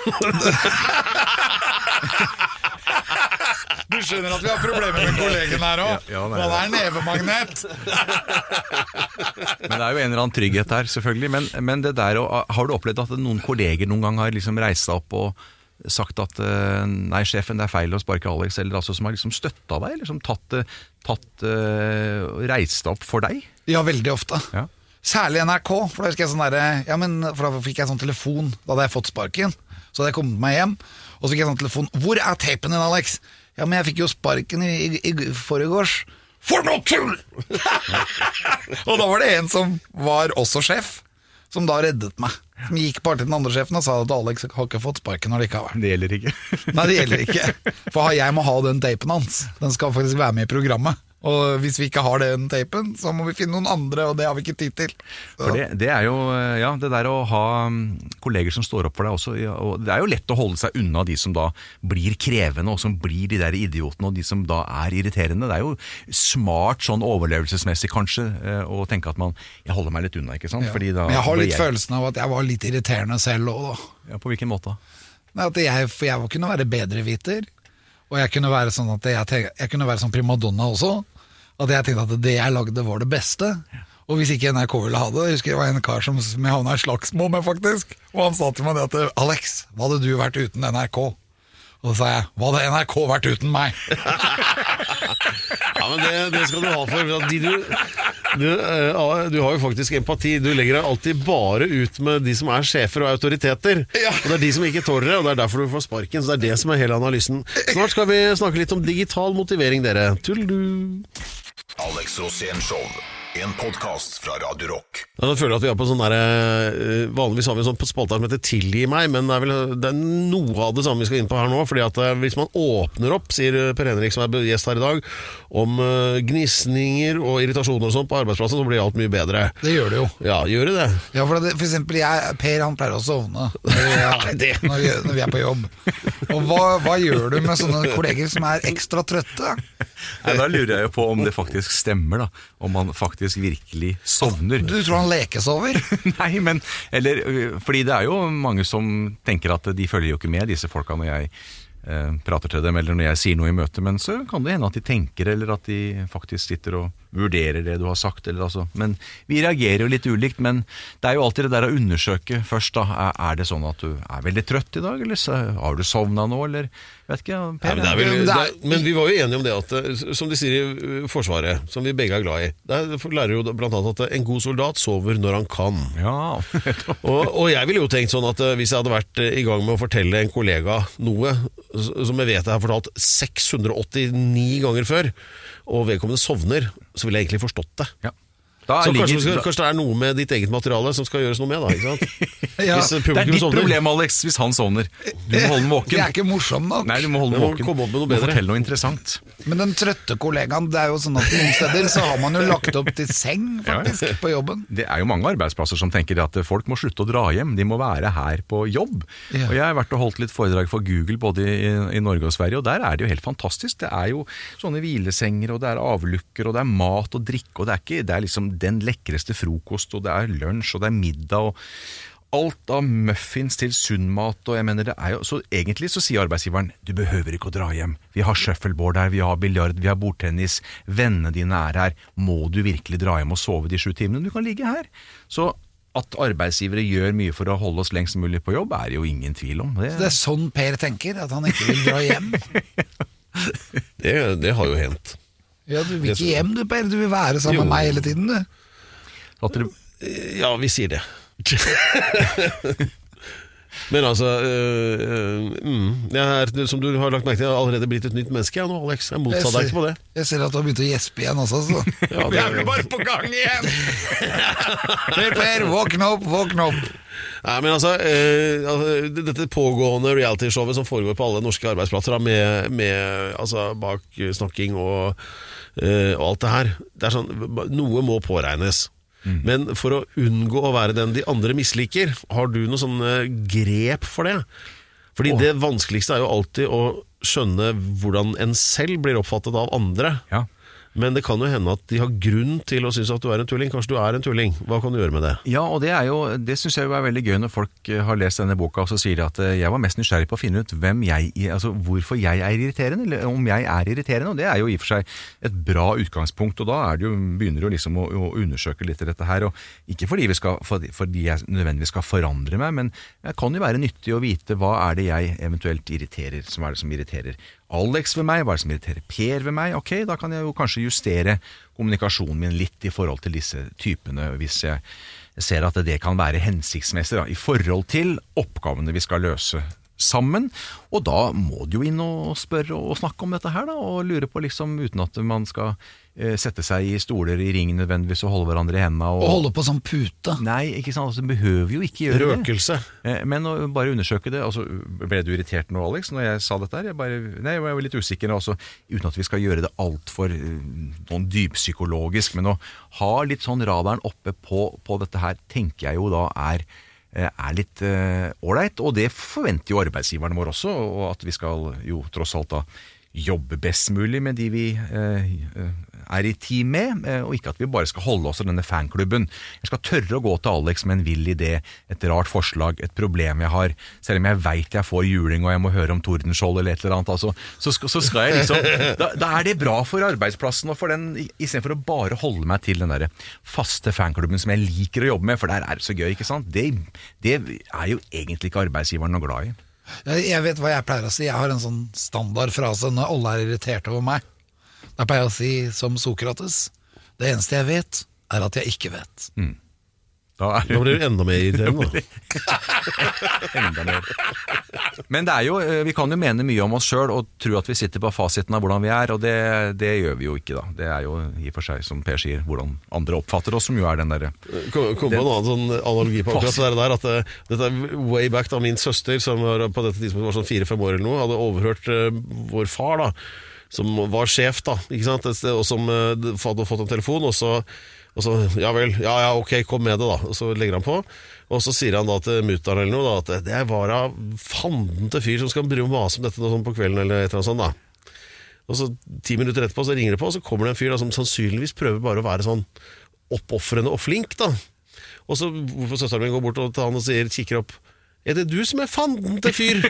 Du skjønner at vi har problemer med kollegen her også. Ja, ja, Han er nevemagnet. Men det er jo en eller annen trygghet her, selvfølgelig. Men, men det der, og, har du opplevd at noen kolleger noen gang har liksom reist seg opp og sagt at nei, sjefen, det er feil å sparke Alex, eller altså som har liksom støttet deg, eller som tatt, tatt uh, reist opp for deg? Ja, veldig ofte. Ja. Særlig N R K, for da husker jeg sånn der, ja, men, for da fikk jeg sånn telefon, da hadde jeg fått sparken, så hadde jeg kommet meg hjem, og så fikk jeg sånn telefon, hvor er teipen din, Alex? Ja, men jeg fikk jo sparken i, i, i foregårs. For noe tull! Og da var det en som var også sjef, som da reddet meg. Som gikk bare til den andre sjefen og sa at Alex har ikke fått sparken når det ikke har vært. Det gjelder ikke. Nei, det gjelder ikke. For jeg må ha den teipen hans. Den skal faktisk være med i programmet. Og hvis vi ikke har den teipen, så må vi finne noen andre, og det har vi ikke tid til. Så. For det, det er jo, ja, det der å ha kolleger som står opp for deg også, ja, og det er jo lett å holde seg unna de som da blir krevende, og som blir de der idiotene, og de som da er irriterende. Det er jo smart sånn overlevelsesmessig kanskje, å tenke at man, jeg holder meg litt unna, ikke sant? Ja. Fordi da, Men jeg har litt jeg... følelsen av at jeg var litt irriterende selv også da. Ja, på hvilken måte? Nei, at jeg, for jeg kunne være bedreviter, og jeg kunne være sånn at jeg, tenk, jeg kunne være sånn primadonna også, at jeg tenkte at det jeg lagde var det beste. Og hvis ikke N R K ville ha det, jeg husker det var en kar som jeg havna i slagsmål med faktisk, og han sa til meg det at Alex, hva hadde du vært uten N R K? Og så sa jeg, hva hadde N R K vært uten meg? Ja, men det, det skal du ha for. De, du, du, uh, du har jo faktisk empati. Du legger deg alltid bare ut med de som er sjefer og autoriteter. Ja. Og det er de som ikke tåler det, og det er derfor du får sparken. Så det er det som er hele analysen. Snart skal vi snakke litt om digital motivering, dere. Tullu. Alex Rosén Show, en podcast fra Radio Rock. Ja, jeg føler at vi er på sånn der, vanligvis har vi en sånn spalte som heter Tilgi meg, men det er vel det er noe av det samme vi skal inn på her nå, fordi at hvis man åpner opp, sier Per Henrik som er gjest her i dag, om gnisninger og irritasjoner og sånt på arbeidsplassen, så blir alt mye bedre. Det gjør det jo. Ja, gjør det det? Ja, for, det, for eksempel jeg, Per han pleier å sovne når vi er, når vi, når vi er på jobb. Og hva, hva gjør du med sånne kolleger som er ekstra trøtte? Ja, da lurer jeg jo på om det faktisk stemmer da, om man faktisk virkelig sovner. Du tror han lekesover? Nei, men, eller, fordi det er jo mange som tenker at de følger jo ikke med disse folka når jeg eh, prater til dem, eller når jeg sier noe i møte, men så kan det hende at de tenker, eller at de faktisk sitter og vurderer det du har sagt, eller altså, men vi reagerer jo litt ulikt, men det er jo alltid det der å undersøke først da, er, er det sånn at du er veldig trøtt i dag, eller så, har du sovnet nå, eller Vet ikke, Nei, Per. men, det er vel, Men det det er- er, men vi var jo enige om det at, eh, som de sier i eh, Forsvaret, som vi begge er glad i, der lærer jo blant annet at en god soldat sover når han kan. Ja. Og, og jeg ville jo tenkt sånn at eh, hvis jeg hadde vært eh, i gang med å fortelle en kollega noe s- som jeg vet jeg har fortalt seks hundre åttini ganger før, og vedkommende sovner, så ville jeg egentlig forstått det. ja. Da Så kanskje, ligger, kanskje det er noe med ditt eget materiale som skal gjøres noe med da, ikke sant? Ja, Hvis det er publikum ditt sovner. problem, Alex, hvis han sovner. Du må holde den Det våken. er ikke morsom nok. Nei, du må holde Du den må våken. komme opp med noe Du må bedre. fortelle noe interessant. Men den trøtte kollegaen, det er jo sånn at noen steder så har man jo lagt opp til seng, faktisk, på jobben. Det er jo mange arbeidsplasser som tenker at folk må slutte å dra hjem, de må være her på jobb. Ja. Og jeg har vært og holdt litt foredrag for Google både i, i Norge og Sverige, og der er det jo helt fantastisk. Det er jo sånne hvilesenger, og det er avlukker, og det er mat og drikke, og det er, ikke, det er liksom den lekreste frokost, og det er lunsj, og det er middag, og alt av muffins til sunnmat, og jeg mener det er jo, så egentlig så sier arbeidsgiveren, du behøver ikke å dra hjem, vi har shuffleboard her, vi har biljard, vi har bordtennis, vennene dine er her, må du virkelig dra hjem og sove de sju timene, du kan ligge her. Så at arbeidsgivere gjør mye for å holde oss lengst mulig på jobb, er jo ingen tvil om. Det, Det er sånn Per tenker, at han ikke vil dra hjem. Det, det har jo hendt. Ja, du vil ikke hjem du, Per, du vil være sammen Jo. med meg hele tiden, du. at dere, Ja, vi sier det. Men altså øh, øh, mm, jeg er, som du har lagt merke til, jeg har allerede blitt et nytt menneske. Jeg nå, Alex. Jeg motsa deg ikke på det. Jeg ser at du har begynt å gjespe igjen også, så. Ja, Vi er vel bare på gang igjen! Per, Per, våkne opp, våkne opp. Nei, men altså, øh, altså dette pågående reality-showet som foregår på alle norske arbeidsplasser da, med, med altså, baksnakking og, øh, og alt det her, det er sånn, noe må påregnes. Mm. Men for å unngå å være den de andre misliker, har du noen sånne grep for det? Fordi oh. det vanskeligste er jo alltid å skjønne hvordan en selv blir oppfattet av andre. ja. Men det kan jo hende at de har grunn til å synes at du er en tulling. Kanskje du er en tulling. Hva kan du gjøre med det? Ja, og det er jo, det synes jeg jo er veldig gøy når folk har lest denne boka og så sier de at jeg var mest nysgjerrig på å finne ut hvem jeg, altså hvorfor jeg er irriterende, eller om jeg er irriterende, og det er jo i og for seg et bra utgangspunkt, og da er det jo, begynner du liksom å, å undersøke litt dette her, og ikke fordi, vi skal, fordi jeg nødvendigvis skal forandre meg, men det kan jo være nyttig å vite hva er det jeg eventuelt irriterer, som er det som irriterer Alex ved meg, hva er det som irriterer Per ved meg? Ok, da kan jeg jo kanskje justere kommunikasjonen min litt i forhold til disse typene, hvis jeg ser at det kan være hensiktsmessig da, i forhold til oppgavene vi skal løse sammen, og da må du jo inn og spørre og snakke om dette her da, og lure på liksom uten at man skal eh, sette seg i stoler i ring nødvendigvis og holde hverandre i hendene. Og, Og holde på som pute. Nei, ikke sant, altså, du behøver jo ikke gjøre Røkelse. det. Eh, Men å bare undersøke det, altså, ble du irritert nå, Alex, når jeg sa dette her? Jeg, bare, nei, jeg var litt usikker, altså, uten at vi skal gjøre det alt for uh, noen dyppsykologisk, men å ha litt sånn radaren oppe på, på dette her, tenker jeg jo da er er litt ålreit, uh, og det forventer jo arbeidsgiverne vår også, og at vi skal jo tross alt da jobbe best mulig med de vi uh, er i team med, uh, og ikke at vi bare skal holde oss i denne fanklubben. Jeg skal tørre å gå til Alex med en vill idé, et rart forslag, et problem jeg har, selv om jeg vet jeg får juling og jeg må høre om Tordenskjold eller et eller annet, altså, så, skal, så skal jeg liksom, da, da er det bra for arbeidsplassen og for den, i, i stedet for å bare holde meg til den der faste fanklubben som jeg liker å jobbe med, for der er det så gøy, ikke sant? Det, det er jo egentlig ikke arbeidsgiveren noe glad i. Jeg jeg vet hva jeg pleier å si. Jeg har en sånn standardfrase når alle er irritert over meg. Da pleier jeg å si som Sokrates: det eneste jeg vet, er at jeg ikke vet. Mm. Da, er Da blir det enda mer irriterende. enda mer. Men det er jo, vi kan jo mene mye om oss selv og tro at vi sitter på fasiten av hvordan vi er, og det, det gjør vi jo ikke da. Det er jo i og for seg, som Per sier, hvordan andre oppfatter oss, som jo er den der. Kom, kom på en annen sånn analogi på akkurat det der, at uh, dette er way back da min søster, som var, på dette tidspunktet var sånn fire-fem år eller noe, hadde overhørt uh, vår far da, som var sjef da, ikke sant? Og som uh, hadde fått en telefon, og så Og så, ja vel, ja ja, ok, kom med det da. Og så legger han på, og så sier han da til mutteren eller noe da, at det var av fanden til fyr som skal bry om mase om dette sånn på kvelden eller et eller annet sånt da. Og så ti minutter etterpå så ringer det på, og så kommer det en fyr da, som sannsynligvis prøver bare å være sånn oppoffrende og flink da. Og så hvorfor søsteren min går bort til han og sier, kikker opp, er det du som er fanden til fyr?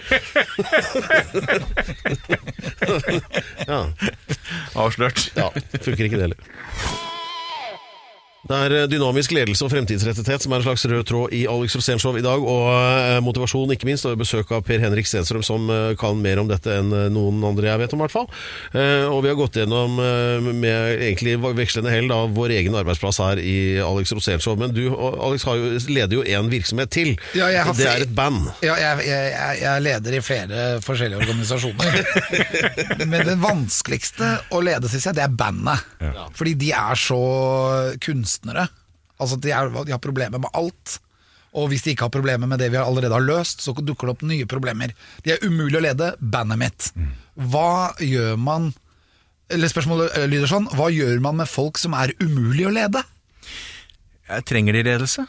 ja. Avslørt. Ja, funker ikke det heller. Det er dynamisk ledelse og fremtidsrettethet som er en slags rød tråd i Alex Rosén-show i dag, og motivasjon ikke minst, og besøk av Per Henrik Stenstrøm som kan mer om dette enn noen andre jeg vet om i hvert fall. Og vi har gått gjennom med egentlig vekslende hell da, vår egen arbeidsplass her i Alex Rosén-show, men du, Alex, har jo, leder jo en virksomhet til. Ja, jeg har det er et band. Ja, jeg, jeg, jeg leder i flere forskjellige organisasjoner. Men det vanskeligste å lede, synes jeg, det er bandet. Ja. Fordi de er så kunstnere. Altså de, er, de har problemer med alt. Og hvis de ikke har problemer med det vi allerede har løst, så dukker det opp nye problemer. De er umulig å lede bandet mitt. Hva gjør man, eller spørsmålet lyder sånn, hva gjør man med folk som er umulig å lede? Jeg trenger de ledelse?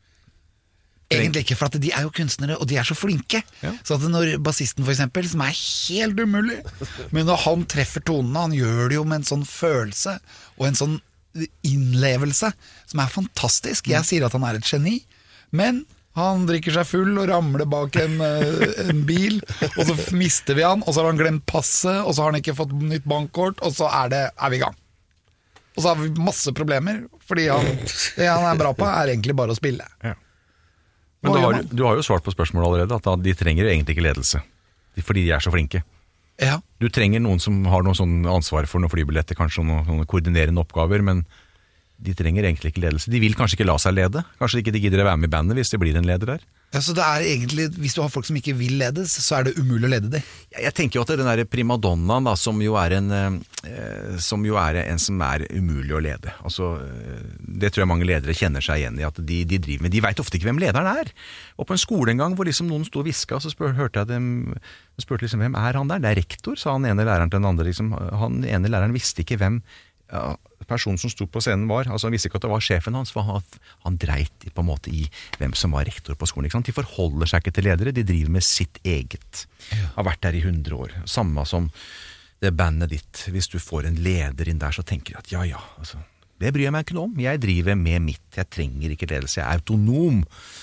Egentlig ikke, for at de er jo kunstnere, og de er så flinke. Ja. Så at når bassisten for eksempel, som er helt umulig, men når han treffer tonene, han gjør det jo med en sånn følelse, og en sånn innlevelse, som er fantastisk. Jeg sier at han er et geni, men han drikker seg full og ramler bak en, en bil, og så mister vi han, og så har han glemt passet, og så har han ikke fått nytt bankkort, og så er, det, er vi i gang. Og så har vi masse problemer, fordi han, det han er bra på er egentlig bare å spille. Ja. Men du har, du har jo svart på spørsmålet allerede, at de trenger jo egentlig ikke ledelse, fordi de er så flinke. Ja. Du trenger noen som har noe sånn ansvar for noen flybilletter, kanskje noen, noen koordinerende oppgaver, men de trenger egentlig ikke ledelse. De vil kanskje ikke la seg lede. Kanskje ikke de gidder å være med i bandet hvis det blir en leder der. Ja, så det er egentlig, hvis du har folk som ikke vil ledes, så er det umulig å lede det. Jeg, jeg tenker jo at den der primadonnaen da, som jo er en eh, som jo er en som er umulig å lede. Altså, det tror jeg mange ledere kjenner seg igjen i, at de, de driver med, de vet ofte ikke hvem lederen er. Og på en skole en gang hvor liksom noen stod og visket, så spør, hørte jeg dem, spurte liksom, hvem er han der? Det er rektor, sa han ene læreren til den andre. Liksom, han ene læreren visste ikke hvem ja, personen som stod på scenen var, altså han visste ikke at det var sjefen hans, for han, han dreit på en måte i hvem som var rektor på skolen, ikke sant? De forholder seg ikke til ledere, de driver med sitt eget. Ja. Har vært der i hundre år. Samme som det bandet ditt. Hvis du får en leder inn der, så tenker du at ja, ja, altså, det bryr jeg meg ikke noe om. Jeg driver med mitt, jeg trenger ikke ledelse, jeg er autonom.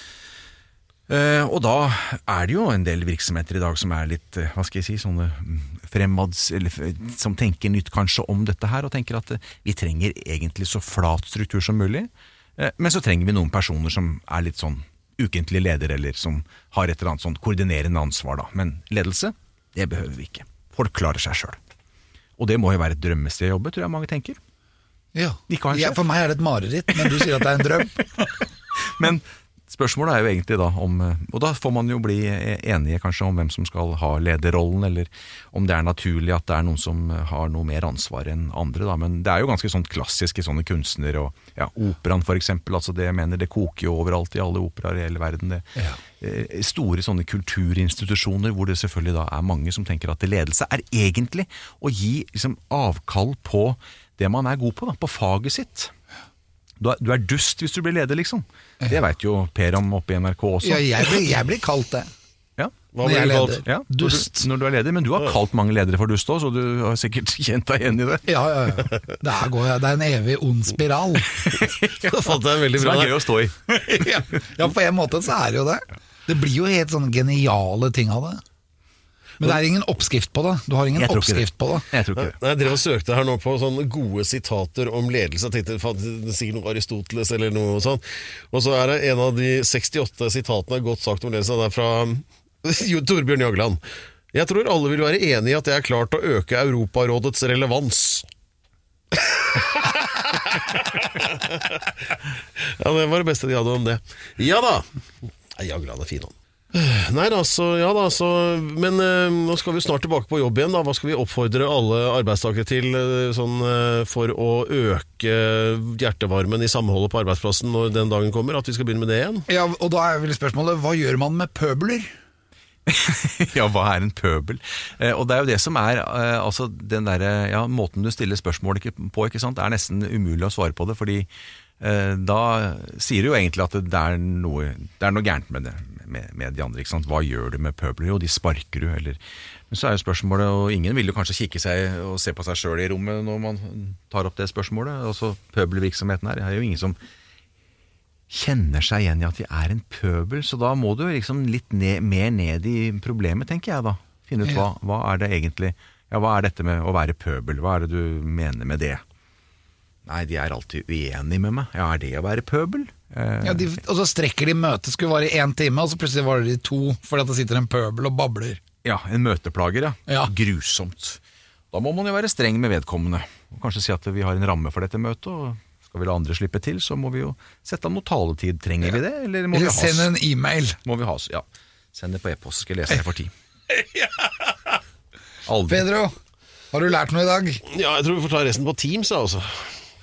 Uh, og da er det jo en del virksomheter i dag som er litt, uh, hva skal jeg si, sånne fremads, eller som tenker nytt kanskje om dette her, og tenker at uh, vi trenger egentlig så flat struktur som mulig, uh, men så trenger vi noen personer som er litt sånn ukentlige ledere, eller som har et eller annet sånn koordinerende ansvar da. Men ledelse, det behøver vi ikke. Folk klarer seg selv. Og det må jo være et drømmested å jobbe, tror jeg mange tenker. Ja, ja for meg er det et mareritt, men du sier at det er en drøm. Men spørsmålet er jo egentlig da om, og da får man jo bli enige kanskje om hvem som skal ha lederrollen, eller om det er naturlig at det er noen som har noe mer ansvar enn andre da, men det er jo ganske sånn klassiske sånne kunstnere, og ja, operaen for eksempel, altså det jeg mener, det koker jo overalt i alle operaer i hele verden, det ja. Store sånne kulturinstitusjoner hvor det selvfølgelig da er mange som tenker at ledelse er egentlig å gi liksom avkall på det man er god på da, på faget sitt. Du er, du er dust hvis du blir leder, liksom. Det vet jo Per om oppe i N R K også. Ja, jeg blir, jeg blir kalt det. Ja, hva blir du kalt? Ja, dust. Når du, når du er leder, men du har kalt mange ledere for dust også, så du har sikkert kjent deg igjen i det. Ja, ja, ja. Det er, går, det er en evig ond spiral. Ja, det fant jeg veldig bra. Så det er gøy å stå i. Ja, ja, på en måte så er det jo det. Det blir jo helt sånne geniale ting av det. Men det er ingen oppskrift på det. Du har ingen oppskrift på det. Jeg tror ikke det. Jeg drev og søkte her nå på sånne gode sitater om ledelse. Jeg tenkte det er sikkert noe Aristoteles eller noe sånt. Og så er det en av de sekstiåtte sitatene godt sagt om ledelse. Det er fra Torbjørn Jagland. Jeg tror alle vil være enige i at det er klart å øke Europarådets relevans. Ja, det var det beste de hadde om det. Ja da. Jagland er fin han. Nei da, så, ja da, så, men uh, nå skal vi snart tilbake på jobb igjen da. Hva skal vi oppfordre alle arbeidstakere til uh, sånn, uh, for å øke hjertevarmen i samholdet på arbeidsplassen når den dagen kommer, at vi skal begynne med det igjen? Ja, og da er vel spørsmålet, hva gjør man med pøbler? Ja, hva er en pøbel? Eh, og det er jo det som er eh, altså den der, ja, måten du stiller spørsmål på, ikke sant? Det er nesten umulig å svare på det, fordi eh, da sier du jo egentlig at det er noe, det er noe gærent med det, med, med de andre, ikke sant? Hva gjør du med pøbler? Jo, de sparker du, eller men så er jo spørsmålet, og ingen vil jo kanskje kikke seg og se på seg selv i rommet når man tar opp det spørsmålet, og så pøbelvirksomheten her, det er jo ingen som kjenner seg igjen i at vi er en pøbel, så da må du liksom litt ned, mer ned i problemet, tenker jeg da. Finne ut hva, hva er det egentlig, ja, hva er dette med å være pøbel, hva er det du mener med det? Nei, de er alltid uenige med meg. Ja, er det å være pøbel? Eh, Ja, de, og så strekker de møtet, skulle vare i en time, og så plutselig var det de to, fordi at det sitter en pøbel og babler. ja, en møteplager, ja. Ja. Grusomt. Da må man jo være streng med vedkommende. Og kanskje si at vi har en ramme for dette møtet, og skal vi la andre slippe til, så må vi jo sette av noe taletid. Trenger vi det, eller må Eller vi ha send en e-mail. Må vi ha oss, ja. Send det på e-post, skal jeg lese det for tid. Aldri. Pedro, har du lært noe i dag? Ja, jeg tror vi får ta resten på Teams, da, altså.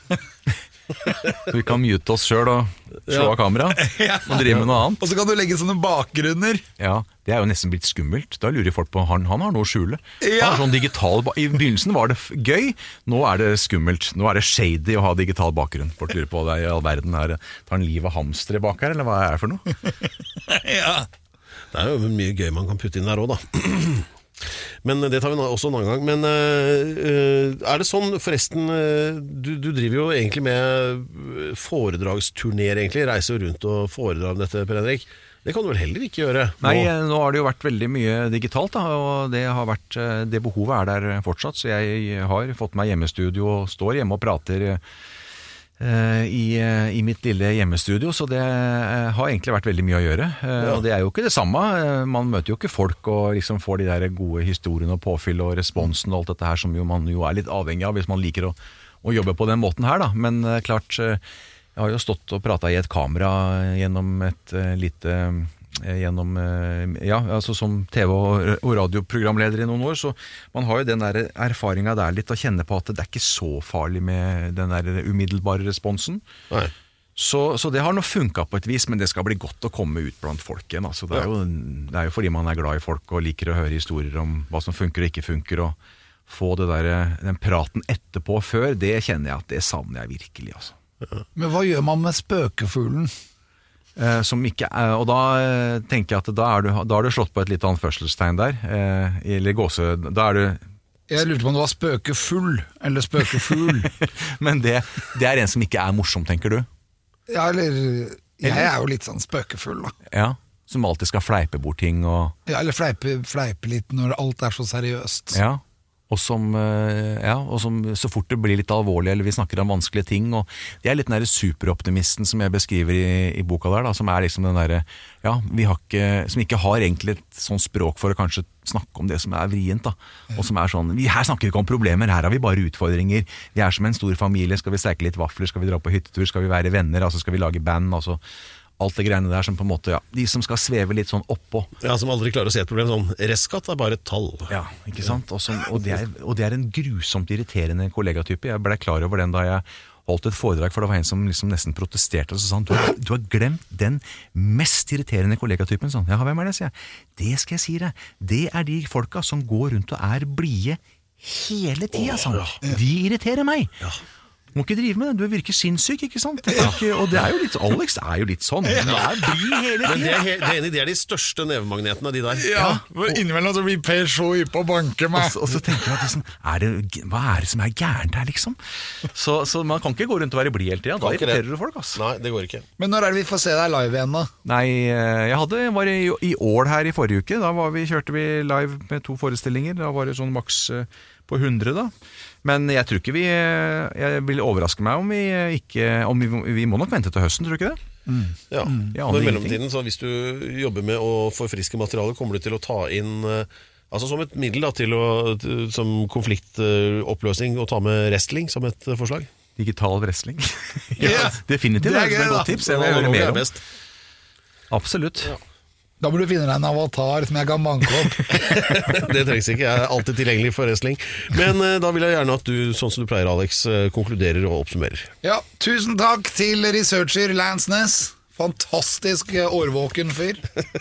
Så vi kan mute oss selv og slå av kamera og drive med noe annet. Og så kan du legge sånne bakgrunner. Ja, det er jo nesten blitt skummelt. Da lurer folk på, han, han har noe å skjule. Ja. Han er sånn digital, I begynnelsen var det f- gøy, nå er det skummelt. Nå er det shady å ha digital bakgrunn. Folk lurer på, det er i all verden her, tar han livet av hamstere bak her, eller hva er det for noe? Ja. Det er jo mye gøy man kan putte inn der også, da. Men det tar vi også en annen gang. Men øh, er det sånn, forresten, øh, du, du driver jo egentlig med foredragsturner, egentlig. Reiser jo rundt og foredrar om dette, Per Henrik. Det kan du vel heller ikke gjøre? Nei, nå har det jo vært veldig mye digitalt, da, og det, har vært, det behovet er der fortsatt. Så jeg har fått meg hjemmestudio og står hjemme og prater I, i mitt lille hjemmestudio, så det har egentlig vært veldig mye å gjøre. Ja. Og det er jo ikke det samme. Man møter jo ikke folk og liksom får de der gode historiene og påfyll og responsen og alt dette her som jo man jo er litt avhengig av hvis man liker å, å jobbe på den måten her, da. Men klart, jeg har jo stått og pratet i et kamera gjennom et lite gjennom, ja, altså som TV- og radioprogramleder i noen år, så man har jo den der erfaringen der litt å kjenne på at det er ikke så farlig med den der umiddelbare responsen. Nei. Så, så det har nå funket på et vis, men det skal bli godt å komme ut blant folk igjen. Altså, det, er jo, det er jo fordi man er glad i folk og liker å høre historier om hva som funker og ikke funker, og få det der, den praten etterpå før, det kjenner jeg at det savner jeg virkelig. Altså. Ja. Men hva gjør man med spøkefuglen? Eh, som ikke er, og da eh, tenker jeg at da er, du, da har du slått på et litt anførselstegn der, eh, eller gåse, da er du... Jeg lurte på om det var spøkefull, eller spøkefugl. Men det, det er en som ikke er morsom, tenker du? Ja, eller... Jeg er jo litt sånn spøkefull, da. Ja, som alltid skal fleipe bort ting og... Ja, eller fleipe, fleipe litt når alt er så seriøst. Ja, og som, ja, og som så fort det blir litt alvorlig, eller vi snakker om vanskelige ting, og det er litt den der superoptimisten som jeg beskriver i, i boka der, da, som er liksom den der, ja, vi har ikke, som ikke har egentlig et sånt språk for å kanskje snakke om det som er vrient, da, og som er sånn, vi, her snakker vi ikke om problemer, her har vi bare utfordringer, vi er som en stor familie, skal vi steke litt vafler, skal vi dra på hyttetur, skal vi være venner, altså skal vi lage band, altså alt det greiene der som på en måte, ja, de som skal sveve litt sånn oppå. Ja, som aldri klarer å se et problem sånn, restskatt er bare et tall. Ja, ikke sant? Og, som, og, det er, og det er en grusomt irriterende kollegatype. Jeg ble klar over den da jeg holdt et foredrag, for det var en som liksom nesten protesterte, og så sa han, du har, du har glemt den mest irriterende kollegatypen. Sånn, ja, hvem er det, sier jeg. Det skal jeg si deg. Det er de folka som går rundt og er blide hele tida, sånn. De irriterer meg. Ja. Du må ikke drive med det, du virker sinnssyk, ikke sant? Det er ikke, og det er jo litt, Alex er jo litt sånn, det er bli hele tiden. Men det er, he- det, er enig, det er de største nevemagnetene, de der. Ja, for innimellom så blir Per så hypp på å banke Og meg. så, og så tenker jeg at liksom, er det, hva er det som er gærent her, liksom? Så, så man kan ikke gå rundt og være blid hele tiden, da Kan ikke det. irriterer du folk, ass. Nei, det går ikke. Men når er det vi får se deg live igjen da? Nei, jeg hadde, var i, i Ål her i forrige uke, da var vi, kjørte vi live med to forestillinger, da var det sånn maks eh, på hundre da. Men jeg tror ikke vi, jeg vil overraske meg om vi ikke, om vi, vi må nok vente til høsten, tror du ikke det? Mm. Ja, Jeg men aner i mellomtiden, ingenting. så hvis du jobber med å forfriske materialet, kommer du til å ta inn, eh, altså som et middel da, til å, til, som konfliktoppløsning, og ta med wrestling som et eh, forslag. Digital wrestling. ja, Ja, definitivt, det det er er, gøy, et da. godt tips, jeg vil Nå- høre nå mer er om. best. Absolutt. Da må du finne deg en avatar som jeg kan banke opp. Det trengs ikke, jeg er alltid tilgjengelig for wrestling. Men eh, da vil jeg gjerne at du, sånn som du pleier, Alex, eh, konkluderer og oppsummerer. Ja, tusen takk til researcher Lance Ness. Fantastisk eh, årvåken fyr.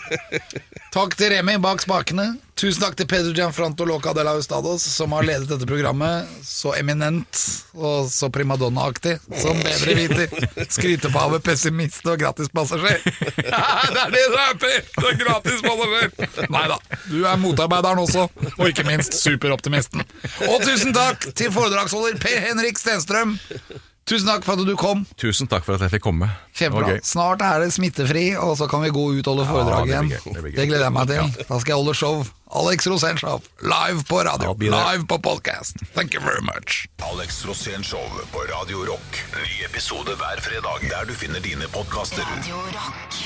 Takk til Remi bak spakene. Tusen takk til Pedro Gianfranto Loca de la Hustados, som har ledet dette programmet så eminent og så primadonna-aktig som bedre viter. Skrytepave, pessimist og gratispassasjer. Ja, det er det du er, Per! Du er gratispassasjer! Neida, du er motarbeideren også, og ikke minst superoptimisten. Og tusen takk til foredragsholder Per Henrik Stenstrøm. Tusen takk for at du kom. Tusen takk for at jeg fikk komme. Kjempebra. Okay. Snart er det smittefri, og så kan vi gå ut og holde foredrag Ja, igjen. det blir gøy, det blir gøy. Det gleder jeg meg til. Da skal jeg holde show. Alex Rosén Show. Live på radio. Ja, blir det. Live på podcast. Thank you very much. Alex Rosén Show på Radio Rock. Ny episode hver fredag der du finner dine podcaster. Radio Rock.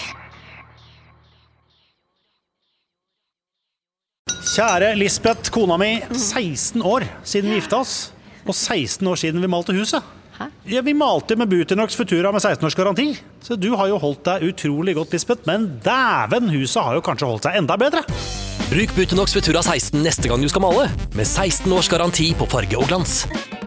Kjære Lisbeth, kona mi, seksten år siden vi gifta oss, og seksten år siden vi malte huset. Hæ? Ja, vi malte med Buternox Futura med seksten års garanti. Så du har jo holdt deg utrolig godt, Lisbeth, men dæven, huset har jo kanskje holdt seg enda bedre. Bruk Buternox Futura seksten neste gang du skal male, med seksten års garanti på farge og glans.